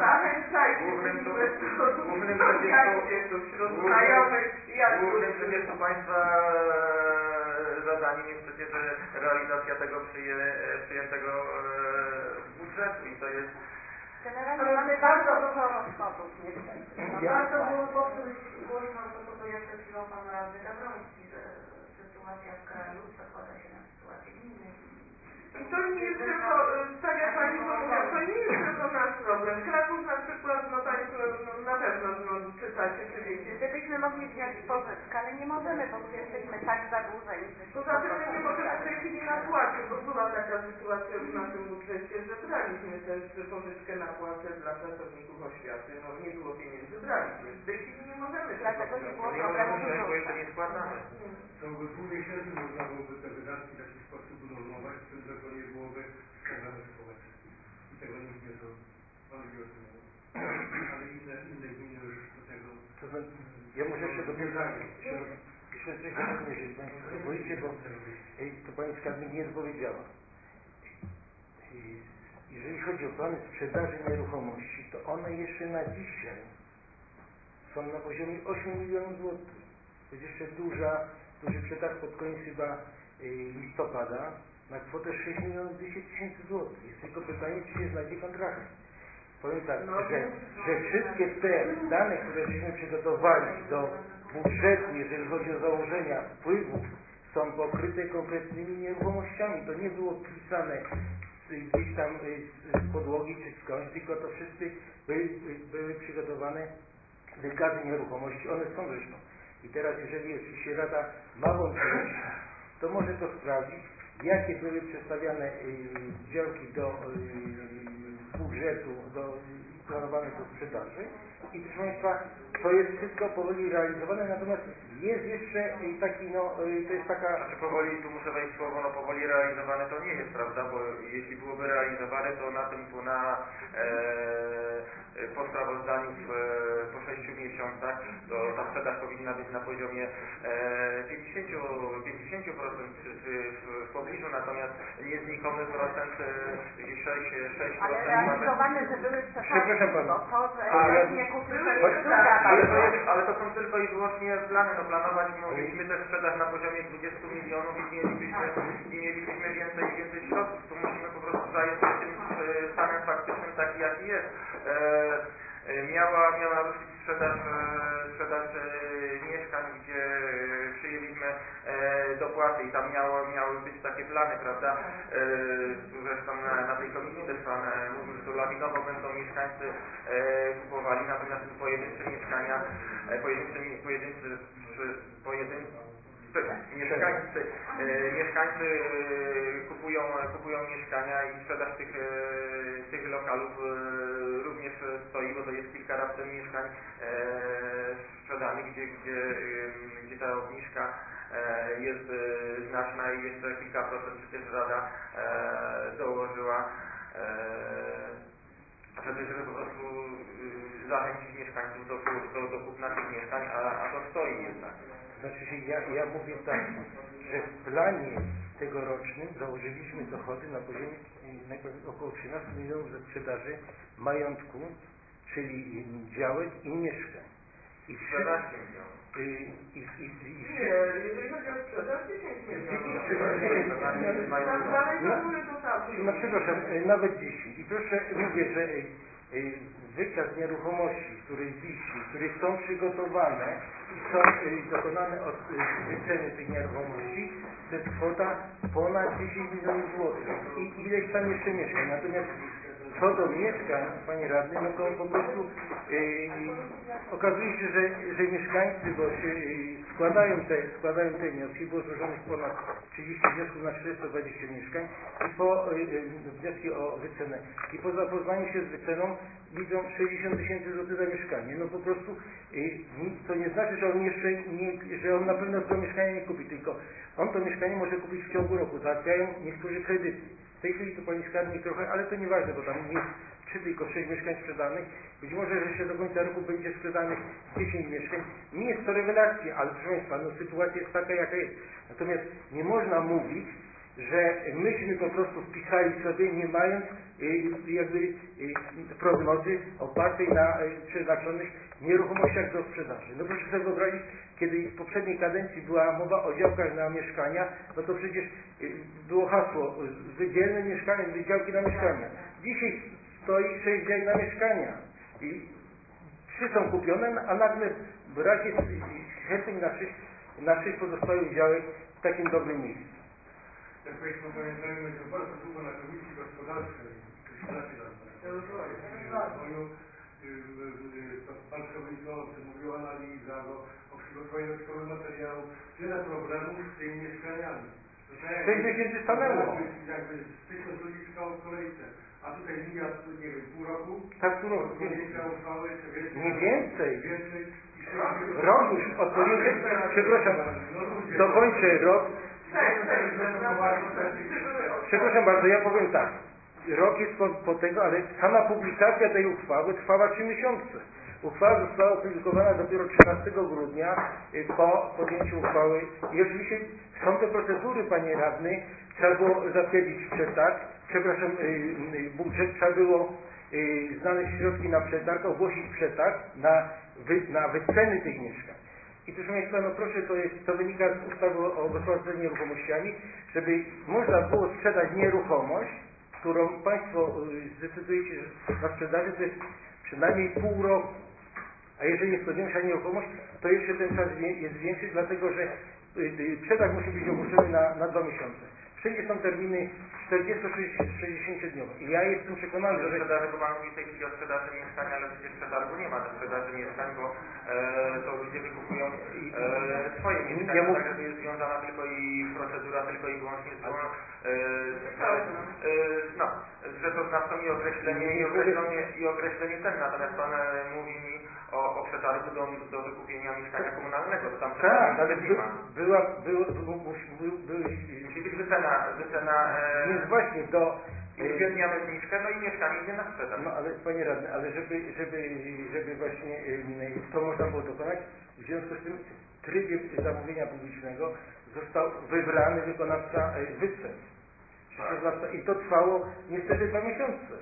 przecież tu Państwa zadaniem jest przecież realizacja tego przyjętego budżetu i to jest... Generalnie mamy bardzo dużo rozchodów niestety. Warto było powtórzyć głośno to, co powiedział przed chwilą Pan Radny Gawroński, że sytuacja w kraju przekłada się na sytuację gminy. I to nie jest tylko, tak jak Państwo mówią, to nie jest tylko nasz problem. Kraków na przykład, Państwo na pewno pytacie, czy wiecie. Gdybyśmy mogli wziąć pożyczkę, ale nie możemy, bo już jesteśmy tak zadłużeni. Poza tym my nie możemy w tej chwili na płacie, bo była taka sytuacja w naszym budżecie, że braliśmy też pożyczkę na płacę dla pracowników oświaty. No nie było pieniędzy, braliśmy. W tej chwili nie możemy Dlatego nie było Nie problemu możemy wziąć, bo jeszcze wzrostu. nie składamy. To by pół miesiąca można byłoby te wydatki w jakiś sposób unormować, w tym tylko nie byłoby wskazane społeczne. I tego nikt nie zrobił. Pan wie o tym mówił. Ale inne gminy już do tego... To znaczy, ja muszę jeszcze dopytać, jeszcze coś zapewne, jeżeli Państwo pozwolicie, bo to Pani Skarbnik nie dopowiedziała. Jeżeli chodzi o plany sprzedaży nieruchomości, to one jeszcze na dzisiaj są na poziomie 8 milionów złotych. To jest jeszcze duży przetarg pod koniec chyba listopada na kwotę 6 milionów 200 tysięcy złotych. Jest tylko pytanie, czy się znajdzie kontrahent. Powiem tak, że wszystkie te dane, które żeśmy przygotowali do budżetu, jeżeli chodzi o założenia wpływów, są pokryte konkretnymi nieruchomościami. To nie było pisane gdzieś tam z podłogi czy skądś, tylko to wszystkie były przygotowane wykazy nieruchomości. One są zresztą. I teraz, jeżeli oczywiście Rada ma wątpliwości, to może to sprawdzić, jakie były przedstawiane działki do budżetu, planowane do sprzedaży. I proszę Państwa, to jest wszystko powoli realizowane, natomiast jest jeszcze taki, to jest taka... Znaczy powoli, tu muszę wejść słowo, powoli realizowane to nie jest, prawda, bo jeśli byłoby realizowane, to po sprawozdaniu po 6 miesiącach, to ta sprzedaż powinna być na poziomie 50% w pobliżu, natomiast nieznikomy procent, gdzieś 6% Ale realizowane, że były przetargi, Przepraszam Pana. bo to, że nie kupił, to jest duża ale to są tylko i wyłącznie plany. Planować mogliśmy też sprzedaż na poziomie 20 milionów i mielibyśmy więcej środków. Tu musimy po prostu zająć się tym stanem faktycznym taki, jaki jest. Miała ruszyć sprzedaż mieszkań, gdzie przyjęliśmy dopłaty i tam miały być takie plany, prawda? Zresztą na tej komisji też Pan mówił, że to lawinowo będą mieszkańcy kupowali, natomiast pojedyncze mieszkania, mieszkańcy kupują mieszkania i sprzedaż tych lokalów również stoi, bo to jest kilka razy mieszkań sprzedanych, gdzie ta obniżka jest znaczna i jeszcze kilka procent przecież Rada dołożyła, żeby po prostu zachęcić mieszkańców do kupna tych mieszkań, a to stoi jednak. Znaczy się, ja mówię tak, że w planie tegorocznym założyliśmy dochody na poziomie około 13 milionów ze sprzedaży majątku, czyli działek i mieszkań. I 14 milionów. Nie, jeżeli chodzi o sprzedaż, 10 milionów. No przepraszam, nawet 10. I proszę, mówię, że wykaz nieruchomości, które wisi, które są przygotowane i są dokonane od wyceny tych nieruchomości, to jest kwota ponad 10 milionów złotych. I ileś tam jeszcze mieszkań. Natomiast co do mieszkań, Panie Radny, no to po prostu okazuje się, że mieszkańcy, bo się składają te wnioski, było złożonych ponad 30 wniosków na 420 mieszkań i wnioski o wycenę. I po zapoznaniu się z wyceną widzą 60 tysięcy złotych za mieszkanie. No po prostu to nie znaczy, że on jeszcze że on na pewno to mieszkanie nie kupi, tylko on to mieszkanie może kupić w ciągu roku. Załatwiają niektórzy kredyty. W tej chwili to Pani Skarbnik trochę, ale to nieważne, bo tam jest 3 tylko 6 mieszkań sprzedanych. Być może, że jeszcze do końca roku będzie sprzedanych 10 mieszkań. Nie jest to rewelacja, ale proszę Państwa, sytuacja jest taka, jaka jest. Natomiast nie można mówić, że myśmy po prostu wpisali sobie, nie mając prognozy opartej na przeznaczonych nieruchomościach do sprzedaży. No proszę sobie wyobrazić, kiedy w poprzedniej kadencji była mowa o działkach na mieszkania, no to przecież było hasło wydzielne mieszkania, działki na mieszkania. Dzisiaj stoi 6 działek na mieszkania i 3 są kupione, a nagle brak jest chętnych na 6 pozostałych działek w takim dobrym miejscu. Jak Państwo pamiętają, że bardzo długo na Komisji Gospodarczej Rozwoju Pan przewodniczący mówił o przygotowanie dodatkowych materiałów, wiele problemów z tymi mieszkaniami. 6 miesięcy stanęło. Jakby 1000 ludzi czekało w kolejce, a tutaj mija, nie wiem, pół roku. Tak, pół roku. Uchwały, Nie więcej. Więcej. Rok już odpowiednio, przepraszam, dokończę rok. Przepraszam bardzo, ja powiem tak. Rok jest po tego, ale sama publikacja tej uchwały trwała 3 miesiące. Uchwała została opublikowana dopiero 13 grudnia po podjęciu uchwały i oczywiście są te procedury, panie radny, trzeba było zatwierdzić przetarg, przepraszam, budżet, trzeba było znaleźć środki na przetarg, ogłosić przetarg na wyceny tych mieszkań. I proszę Państwa, no proszę, to wynika z ustawy o gospodarce nieruchomościami, żeby można było sprzedać nieruchomość, którą Państwo zdecydujecie na sprzedaży, to jest przynajmniej pół roku. A jeżeli jest to większa nieruchomość, to jeszcze ten czas jest większy, dlatego że przetarg musi być ogłoszony na 2 miesiące. Wszędzie są terminy 40-60-dniowe. I ja jestem przekonany, że... Sprzedaży, bo Pan mówi w tej chwili o sprzedaży mieszkań, ale przecież w przetargu nie ma na sprzedaży mieszkań, bo to ludzie wykupują swoje mieszkania, także to jest związana tylko i procedura, tylko i wyłącznie z rzeczoznawcą i określenie cen. Natomiast Pan mówi mi o przetargu do wykupienia mieszkania komunalnego, to tam tak, ale nie ma. Musi być wycena więc właśnie i uzgodniamy zniżkę, no i mieszkanie idzie na sprzedaż. No ale panie radny, ale żeby właśnie to można było dokonać, w związku z tym w trybie zamówienia publicznego został wybrany wykonawca wycen. I to trwało niestety 2 miesiące.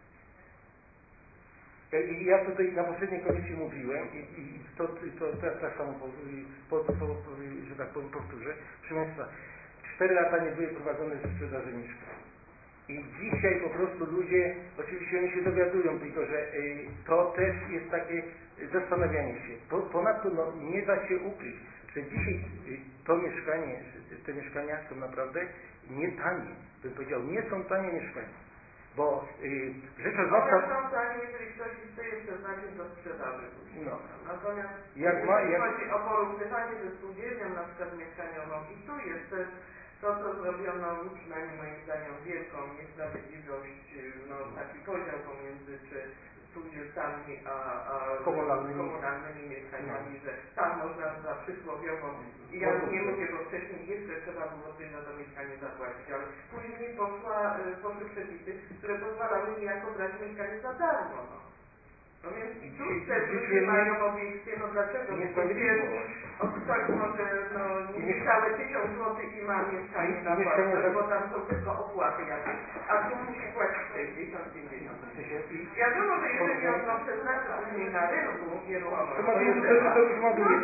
I ja tutaj na poprzedniej komisji mówiłem i to tak samo że tak powiem powtórzę. Proszę Państwa, 4 lata nie były prowadzone ze sprzedaży mieszkań. I dzisiaj po prostu ludzie, oczywiście oni się dowiadują, tylko że to też jest takie zastanawianie się. Ponadto no, nie da się ukryć, że dzisiaj te mieszkania są naprawdę nie tanie. Bym powiedział, nie są tanie mieszkania. Bo rzeczoznawca... One są tanie, jeżeli ktoś chce przeznaczyć do sprzedaży. No. Natomiast jeżeli chodzi o porównywanie ze spółdzielnią, na przykład mieszkaniową, i tu jest też to, co zrobiono, przynajmniej moim zdaniem, wielką niesprawiedliwość, taki podział pomiędzy spółdzielcami a komunalnymi mieszkaniami, że tam można za przysłowiową, i ja nie mówię, bo wcześniej jeszcze trzeba było coś za to mieszkanie zapłacić, ale później poszły przepisy, które pozwalały niejako brać mieszkanie za darmo. No więc i tu też ludzie mają obiekcje, no dlaczego ktoś może niecałe 1000 zł i ma mieszkanie na płatność, bo tam są tylko opłaty jakieś, a tu musi płacić 60-50. Wiadomo, że jeżeli on to przeznaczy później na rynku nieruchomości, to już ma drugie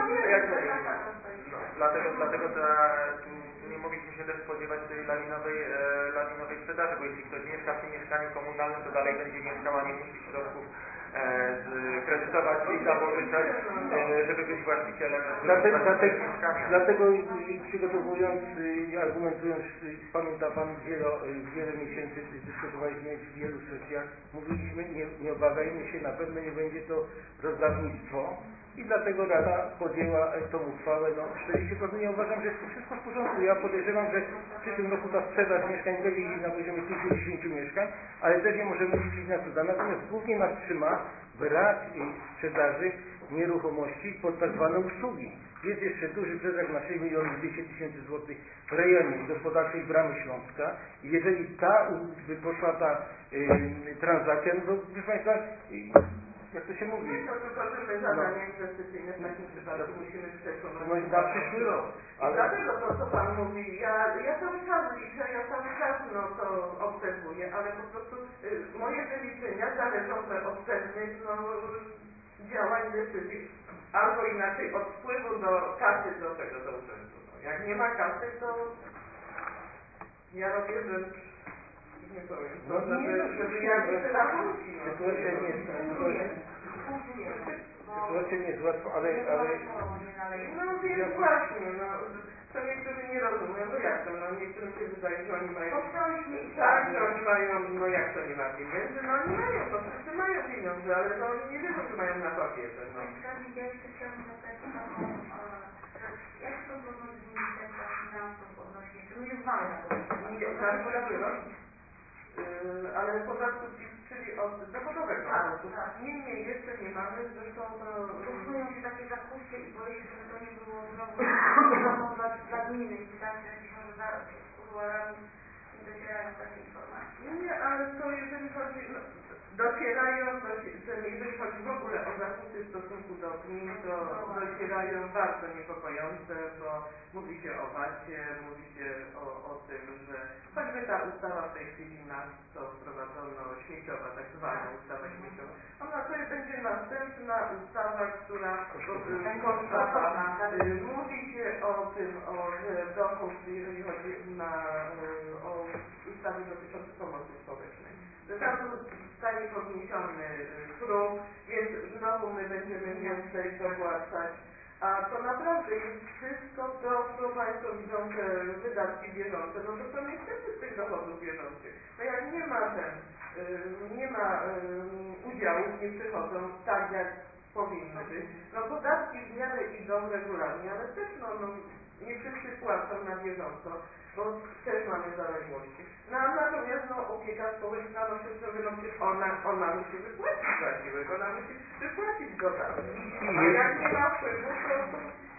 Dlatego tu nie mogliśmy się też spodziewać tej lawinowej sprzedaży, bo jeśli ktoś mieszka w tym mieszkaniu komunalnym, to dalej będzie mieszkał, a nie musi środków kredytować i zapożyczać, żeby być właścicielem mieszkania. Dlatego przygotowując i argumentując, pamięta Pan, wiele miesięcy dyskutowaliśmy w wielu sesjach, mówiliśmy, nie obawiajmy się, na pewno nie będzie to rozdawnictwo. I dlatego Rada podjęła tą uchwałę. 40% ja uważam, że jest to wszystko w porządku. Ja podejrzewam, że w przyszłym roku ta sprzedaż mieszkań będzie na poziomie kilkudziesięciu mieszkań, ale też nie możemy liczyć na cuda. Natomiast głównie nas trzyma brak sprzedaży nieruchomości pod tak zwane usługi. Jest jeszcze duży przetarg na 6 200 000 złotych w rejonie gospodarczej Bramy Śląska. I jeżeli by poszła ta transakcja, no to proszę Państwa, jak to się mówi? No tylko, że my zadania inwestycyjne w takim przypadku musimy przesunąć na przyszły rok. Ale... Dlatego to, co Pan mówi, ja cały czas liczę, ja cały czas to obserwuję, ale po prostu moje wyliczenia zależą od pewnych działań, decyzji, albo inaczej od wpływu do kasy do urzędu. Jak nie ma kasy, to ja robię rzecz, nie powiem, żeby ja nie rachunki. Współczujemy, bo sytuacja nie jest łatwa, ale No więc właśnie, no to niektórzy nie rozumieją, no jak to, no niektórym się wydaje, że oni mają... Tak, że oni mają, no jak to nie ma pieniędzy, no oni mają, no wszyscy mają pieniądze, ale to oni nie wiedzą, że mają na papierze, no. Ja jeszcze chciałam zapytać jak to wychodzi z Ministerstwa Finansów odnośnie, czy my już mamy na to? Ale podatku PIT, czyli od dochodowego. Tak. Niemniej jeszcze nie mamy, zresztą to... Poszukują się takie zakusy i boję się, że to nie było znowu dla gminy i tak, że być może za kuluarami nie docierają takie informacje. Nie, ale to jeżeli chodzi... No, docierają, jeżeli chodzi w ogóle o zakusy w stosunku do gmin, to docierają bardzo niepokojące, bo mówi się o VAT-ie, mówi się o tym, że choćby ta ustawa w tej chwili nas, co wprowadzono, śmieciowa, tak zwana ustawa śmieciowa, ona to będzie następna ustawa, która kosztowa. Mówi się o tym, że dochód, jeżeli chodzi o ustawy dotyczące pomocy społecznej. Że tam zostanie podniesiony próg, więc znowu my będziemy więcej dopłacać. A to naprawdę jest wszystko to, co Państwo widzą, te wydatki bieżące, no to są niestety z tych dochodów bieżących. No jak nie ma udziałów, nie przychodzą tak, jak powinny być. No podatki w miarę idą regularnie, ale też no nie wszyscy płacą na bieżąco, bo też mamy zaległości. No natomiast opieka społeczna, no wszyscy mówią, no przecież ona musi wypłacić zasiłek, ona musi wypłacić dodatki. A jak nie ma wpływu, to...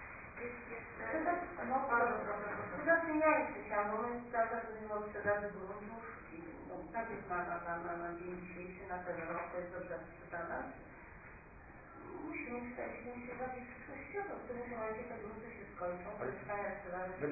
Chyba zmieniają się chciałam, bo my cały czas mówimy o sprzedaży gruntów i tak jest na dzień dzisiejszy, na ten rok, to jest dobrze sprzedana. Musimy się bardziej przyszłościowo, w którymś momencie te grunty się skończą, mieszkania sprzedaży się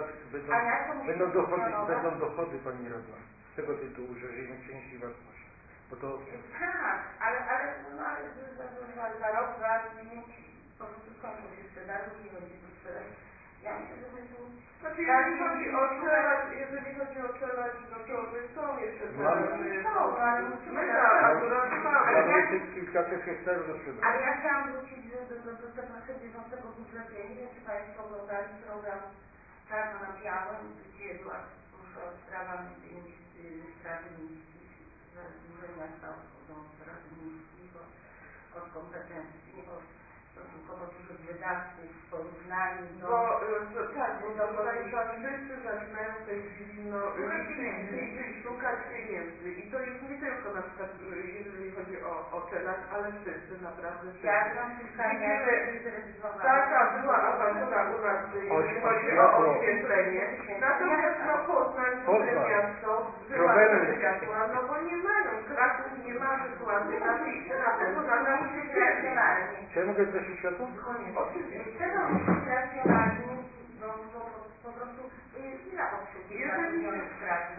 będą dochody, pani radna, z tego tytułu, że jeżeli przenieśli własność. Bo to... Tak, ale za rok, dwa po prostu skończą się sprzedaży, nie będzie tu sprzedać. Ja myślę, że my tu... Znaczy, jeżeli chodzi o czelać, no to są jeszcze ale kilkaset hektarów do sprzedaży. Ale ja chciałam wrócić do trochę bieżącego w budżecie. Nie wiem, czy Państwo oglądali program Czarno na białym, gdzie była sprawa między innymi Straży Miejskiej, że duże miasta odchodzą od Straży Miejskiej od kompetencji, od stosunkowo dużych wydatków w porównaniu do... Bo Państwa wszyscy zaczynają w tej chwili liczyć, szukać pieniędzy. I to jest nie tylko na przykład, jeżeli chodzi o czelać, ale wszyscy, naprawdę wszyscy. Ja byłam Taka była awantura u nas, jeżeli chodzi o oświetlenie. Natomiast Poznań, duże miasto, wyłącza światła, no bo nie mają, Kraków nie ma wysłanych na Poznania musi racjonalnie. Czy ja mogę prosić światło? Oczywiście. Trzeba myśleć racjonalnie, bo po prostu to jest chwila obsługi zatrudnionych w pracy.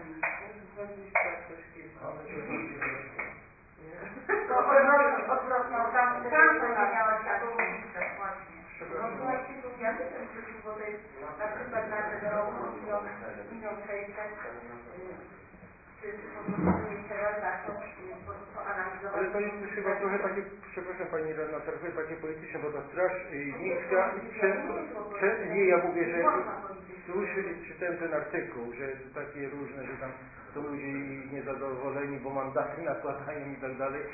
To odwrotną tam będzie miała taką miejsce właśnie. No słuchajcie, tu ja nie wiem, bo to jest na przykład na ten rok 1,600,000, czy po prostu jeszcze raz zacząć poanalizować. Ale to jest już chyba trochę takie, przepraszam pani radna, trochę takie polityczne, bo ta Straż Miejska nie, ja mówię, że czytałem ten artykuł, że takie różne, że tam są ludzie niezadowoleni, bo mandaty nakładają i tak dalej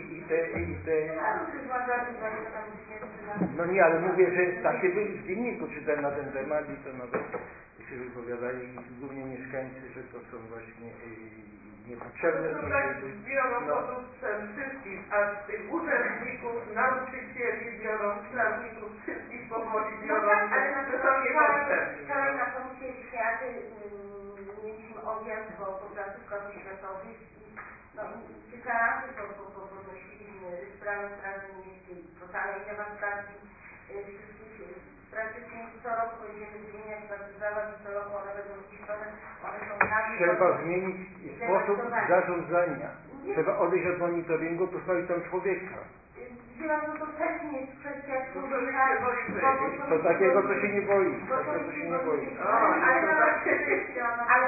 no nie, ale mówię, że takie były w dzienniku, czytałem na ten temat i to nawet się wypowiadali głównie mieszkańcy, że to są właśnie niepotrzebne. To tak biorą pod lustwem wszystkich, a tych urzędników, nauczycieli biorą, strażników, wszystkich powoli biorą, że są niepotrzebni. Wczoraj na Komisji Oświaty mieliśmy objazd po placówkach oświatowych i kilka razy podnosiliśmy sprawę Straży Miejskiej, totalnej dewastacji wszystkich praktycznie co roku będziemy zmieniać takie prawa i co roku one będą zniszczone, one są Trzeba zmienić sposób zarządzania. Trzeba odejść od monitoringu, postawić tam człowieka. No to też nie jest kwestia człowieka. To takiego to się nie boi. Ale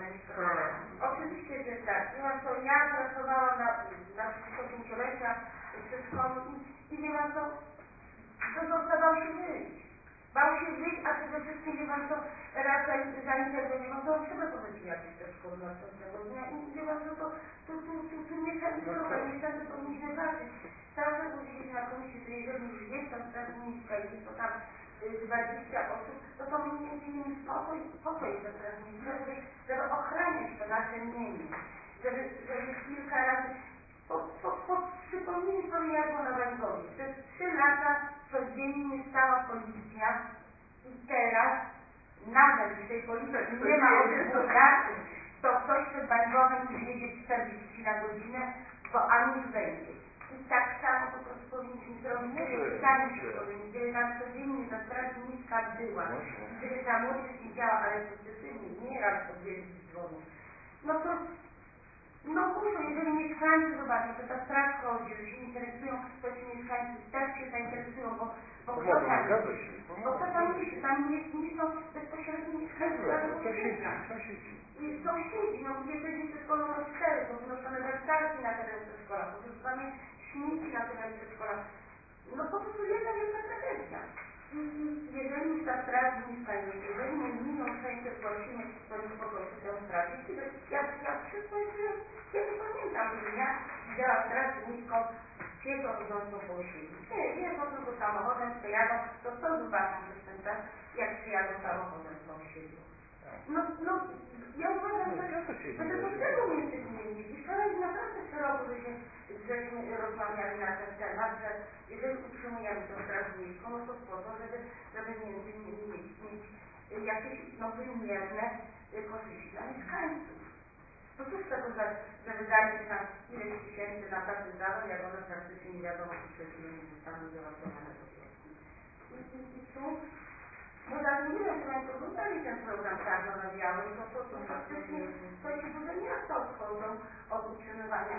oczywiście, że tak. Ja pracowałam na 10-lecia przedszkolu i wie pan co, bał się wyjść. Bał się wyjść, a przede wszystkim wie pan co, raz zainterweniował, to trzeba powiedzieć jakiś przedszkolu następnego dnia i wie pan co, tu mieszkańcy powinniśmy walczyć. Cały czas mówiliśmy na komisji, że jeżeli już jest tam straż miejska i jest to tam 20 osób, to między innymi spokój jest ta straż miejska, żeby ochraniać to nasze mienie, żeby kilka razy przypomnijmy sobie jak było na Węgorzu. Przez 3 lata codziennie stała policja i teraz nawet w tej policji nie ma od 2 lat, to ktoś przed Bańkowem jedzie 40 na godzinę, bo a niech wejdzie. I tak samo po prostu powinniśmy zrobić, gdyby tam codziennie ta straż miejska była, gdyby ta młodzież nie działa, ale sukcesywnie, nie raz po 2 dzwonów, no to muszą, jeżeli mieszkańcy zobaczą, że ta straż chodzi, że się interesują, to ci mieszkańcy też się zainteresują, bo kto tam jest, tam nie są bezpośrednio mieszkańcy, i sąsiedzi, no gdzie będzie przedszkolu numer 4, są wynoszone wersalki na teren przedszkola, pozyskane śmieci na teren przedszkola, no po prostu jedna wielka tragedia. I jeżeli już ta straż miejska jest, jeżeli my milion 600 płacimy, to już po prostu tę straż. Ja wszystko ja nie pamiętam, że ja widziałam straż miejską pieszo chodzącą po osiedlu. Nie, po prostu samochodem przejadą, to co zobaczą przez ten czas, jak przejadą samochodem po osiedlu. No, ja uważam, że do tego my jesteśmy mieli. I wczoraj naprawdę szeroko, żeśmy rozmawiali na ten temat, że jeżeli utrzymujemy tę straż miejską, no to po to, żeby między innymi mieć jakieś wymierne korzyści dla mieszkańców. No cóż tego, że wydali się tam ileś tysięcy na tacy zawod, jak one praktycznie nie wiadomo, czy nie zostaną zaawansowane do środki. I tu poza tym nie wiem, czy Państwo oglądali ten program Czarno na Białym, to faktycznie to jest duże miasta odchodzą od utrzymywania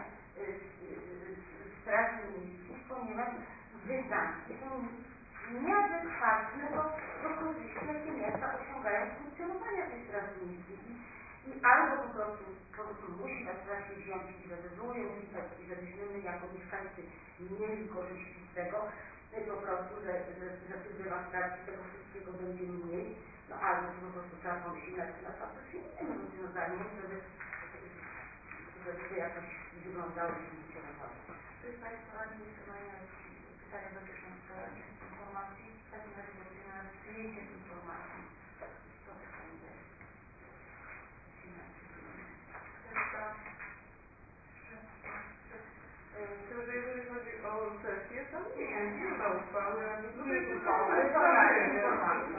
straży miejskich, ponieważ wydatki są nieadekwatne do korzyści, jakie miasta osiągają z funkcjonowania tej straży miejskiej. I albo po prostu musi ta straż się wziąć i żeby były użyteczki, żebyśmy my jako mieszkańcy mieli korzyści z tego, po prostu, że przybywa straż z tego wszystkiego będzie mniej, no albo po prostu trzeba pomyśleć nad faktycznie innym rozwiązaniem, żeby to jakoś wyglądało i funkcjonowało. Czy Państwo radni mają jakieś pytania dotyczące informacji? W takim razie będziemy nad przyjęciem informacji. Co to będzie? Tylko, że jeżeli chodzi o sesję, to nie ma uchwały, ani To jest ustawienie informacji.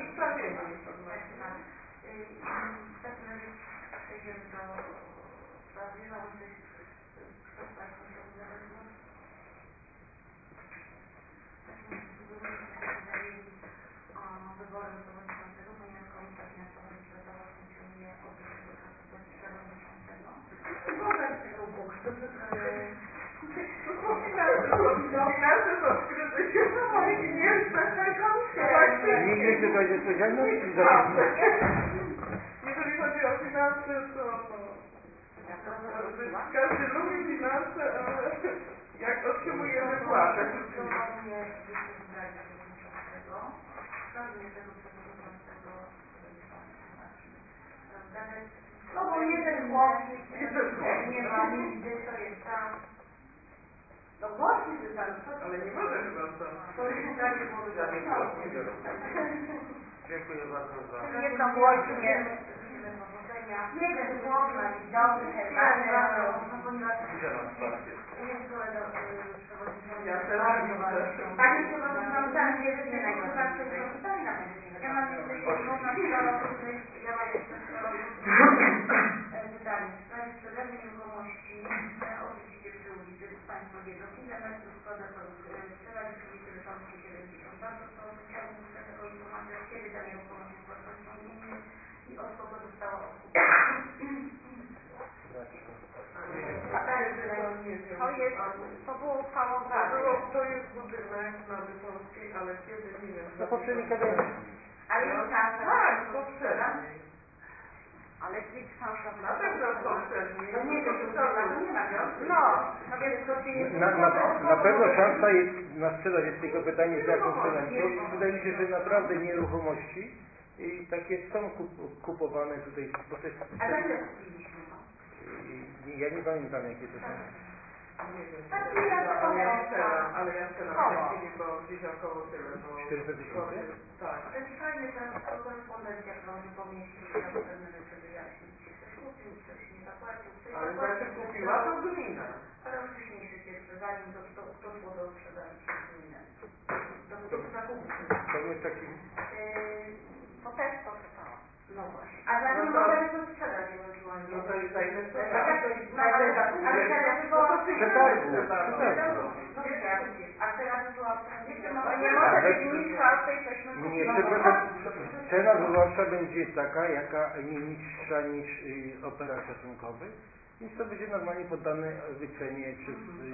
W takim razie przejdziemy do sprawy. Kto z Państwa chciałby zabrać głos? W takim razie sugeruję, żebyśmy zajęli wyborem przewodniczącego, ponieważ Komisja Finansowa Budżetowa funkcjonuje od 1 czerwca 2010. Pokaż tego Boga. Finanse są w kryzysie, i jest taka komisja. Nigdy się będzie specjalność? Jeżeli chodzi o finanse, to każdy lubi finanse, ale jak otrzymujemy płatę. Proponuję, byśmy wybrali przewodniczącego. Wskazuję tego przewodniczącego, będzie Pan Marcin Gadek. No bo jeden chłopczyk, nie ma nigdy, to jest tam. No chłopczyk by tam, ale nie może chyba tam. to już prawie było Dziękuję bardzo za... jednogłośnie. Jeden głos na widowy, herbatę, no ponieważ jest kolega przewodniczący bardzo ważny. Panie przewodniczący, nie najgorzej. Ja mam jeszcze jedną na pytanie. W sprawie sprzedaży nieruchomości oczywiście przy ulicy Państwo wiedzą, ile metrów kwadratowych sprzedaż przy ulicy Leszowskiej 70. Bardzo proszę, chciałbym uzyskać taką informację, kiedy ta nieruchomość jest własnością gminy i od kogo została odkupiona. To było uchwałą Rady. To jest budynek na Wysockiej, ale kiedy nie wiem. To poprzedniej kadencji. Ale już tam tak, poprzedniej. A ale jest szansa w Na pewno są też. No nie, to nie ma wniosku. no więc to się jest... Na pewno szansa jest na sprzedaż, jest tylko pytanie z jaką ceną. Wydaje mi się, że naprawdę nieruchomości i takie są kupowane tutaj. A za ile kupiliśmy? Ja nie pamiętam jakie to są. Nie wiem, Tak, ja ale ja strzelam w tej chwili, bo gdzieś około tyle, bo... 400 tysięcy? Tak. To jest fajny ten korespondencja, którą się pomieścił, tam pewne rzeczy wyjaśnić. Ktoś kupił, ktoś nie zapłacił, ktoś Ale zapłacił. znaczy kupiła to gmina. Ale o wcześniejszy jest, zanim to szło do sprzedaży przez gminę. Do zakupu. To jest taki... To też to czytałam. No właśnie. A zanim mogę to sprzedać ewentualnie. No to jest za ile to? No a teraz była To nie może być niższa od tej, cośmy kupili. Nie, przepraszam, cena wywoławcza będzie taka, jaka nie niższa niż opera szacunkowy, więc to będzie normalnie poddane wycenie przez...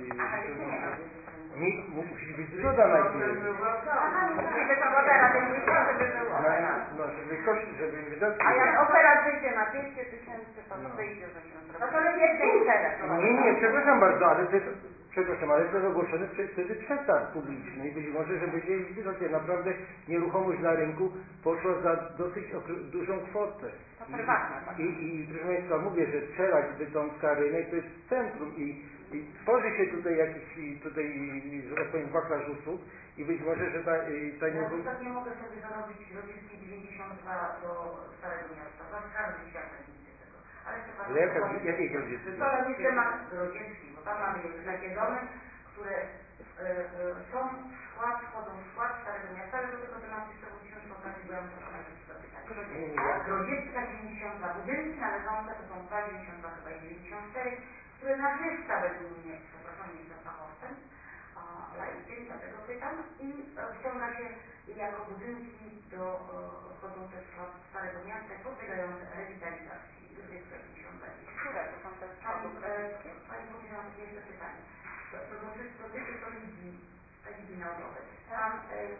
Nie, musi być zgoda najpierw. Żeby to opera będzie niższa, żeby był opera. No, żeby wydatki... A jak opera wyjdzie na 200 tysięcy, to wyjdzie, żeśmy No to zrobili jednej interes. Nie, przepraszam bardzo, ale to jest... Przepraszam, ale to jest ogłoszony wtedy przetarg publiczny i być może, że będzie licytacja. Naprawdę nieruchomość na rynku poszła za dosyć dużą kwotę. To prywatna, tak. I proszę Państwa, mówię, że Strzelać, Bytomska, Rynek to jest centrum i tworzy się tutaj jakiś, że tak powiem, wachlarz usług i być może, że ta Ja nieruchomość... na nie mogę sobie zarobić Grodziecki 92 do Starego Miasta. Każdy świat widzę tego. Ale jakiej Grodziecki? Grodziecki, bo tam mamy już takie domy, które są wchodzą w skład Starego Miasta, ale do tego tematu przewodniczący okazji byłam proszona, żeby zapytać. Grodziecka 92 budynki należące to są 2,92 chyba i 94, które na wysta według mnie, przepraszam, nie jestem fachowcem, laikiem, dlatego pytam, i wciąga się jako budynki wchodzące w skład Starego Miasta i podlegające rewitalizacji. Które to są te Pani powiedziała jeszcze pytanie. To dotyczy kolizji naukowej. Tam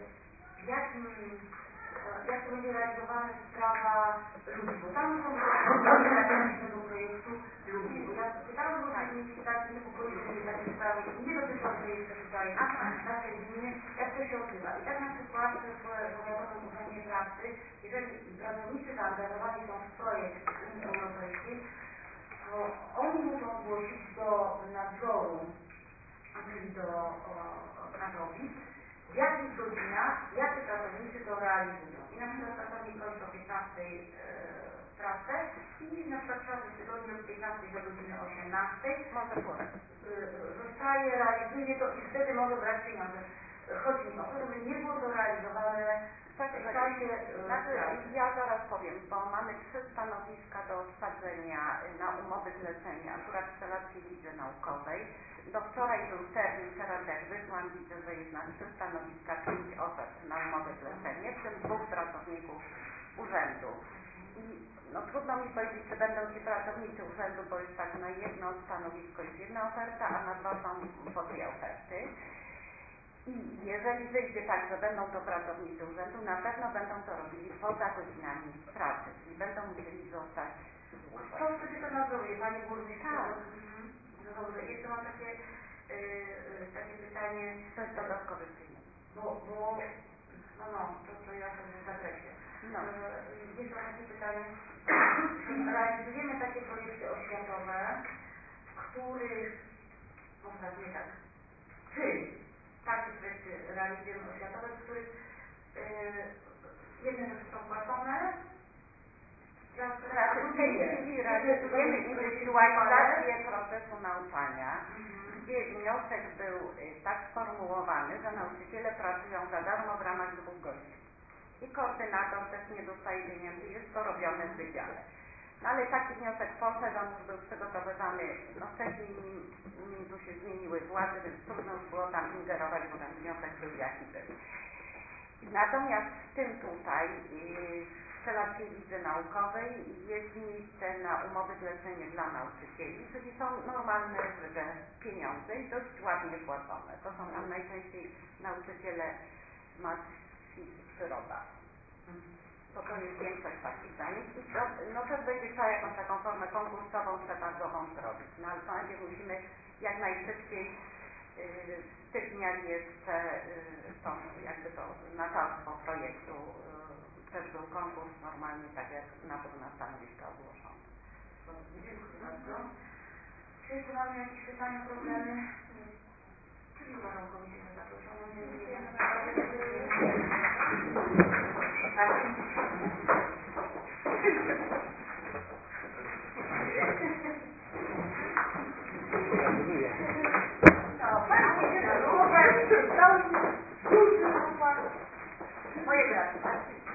jak to będzie realizowana sprawa ludzi, bo tam są tego projektu ludzi. Bo ja pytałam różnych takich niepokojących takich spraw, nie dotyczące jeszcze tutaj naszej gminy, jak to się odbywa. I tak na przykład w Powiatowym Urzędzie Pracy, jeżeli pracownicy zaangażowani są w projekt Unii Europejskiej, to oni muszą zgłosić do nadzoru, czyli do pracownic, w jakich godzinach, jacy pracownicy to realizują. I na przykład pracownik kończy o 15 pracę i na przykład czasy w tygodniu od 15 do godziny 18 zostaje, realizuje to i wtedy może brać pieniądze. Chodzi mi o to, żeby nie było to realizowane w czasie Ja zaraz powiem, bo mamy 3 stanowiska do obsadzenia na umowy zlecenia, akurat w Strzeleckiej Lidze Naukowej. Do wczoraj był termin, teraz jak wyszłam, widzę, że jest na 3 stanowiska 5 ofert na umowę zlecenie, w tym 2 pracowników urzędu. I no trudno mi powiedzieć, czy będą ci pracownicy urzędu, bo jest tak, na jedno stanowisko jest 1 oferta, a na 2 są po 2 oferty. I jeżeli wyjdzie tak, że będą to pracownicy urzędu, na pewno będą to robili poza godzinami pracy, czyli będą musieli zostać w służbę. To wtedy to nadzoruje, Pani Burmistrz. Tak. No dobrze, jeszcze mam takie pytanie. To jest dodatkowy pieniądz. To ja sobie w zakresie. No. Jeszcze mam takie pytanie. Realizujemy takie projekty oświatowe, w których, nie tak, czy takie projekty realizujemy oświatowe, w których jedne rzeczy są płacone, W tej chwili realizujemy indywidualizację procesu nauczania, gdzie wniosek był tak sformułowany, że nauczyciele pracują za darmo w ramach 2 godzin. I koordynator też nie dostaje pieniędzy, jest to robione w wydziale. No ale taki wniosek poszedł, on już był przygotowywany, wcześniej nim tu się zmieniły władze, więc trudno już było tam ingerować, bo ten wniosek był jaki był. Natomiast w tym tutaj, w Strzeleckiej Lidze Naukowej jest miejsce na umowy zlecenie dla nauczycieli, czyli są normalne, żywe pieniądze i dość ładnie płacone. To są tam najczęściej nauczyciele mat, fizyk, przyroda. bo to jest większość takich zajęć i to, no też będzie trzeba jakąś taką formę konkursową, przetargową zrobić. No ale to najpierw musimy jak najszybciej w styczniach jeszcze to jakby to na czas po projektu też był konkurs normalnie, tak jak na stanowiska ogłoszone. Dziękuję bardzo. Czy jeszcze mamy jakieś pytania, problemy? Czyli uważam komisję za zaproszoną. Dziękuję. Gratuluję. No, fajnie, że to duży układ. Moje gratulacje.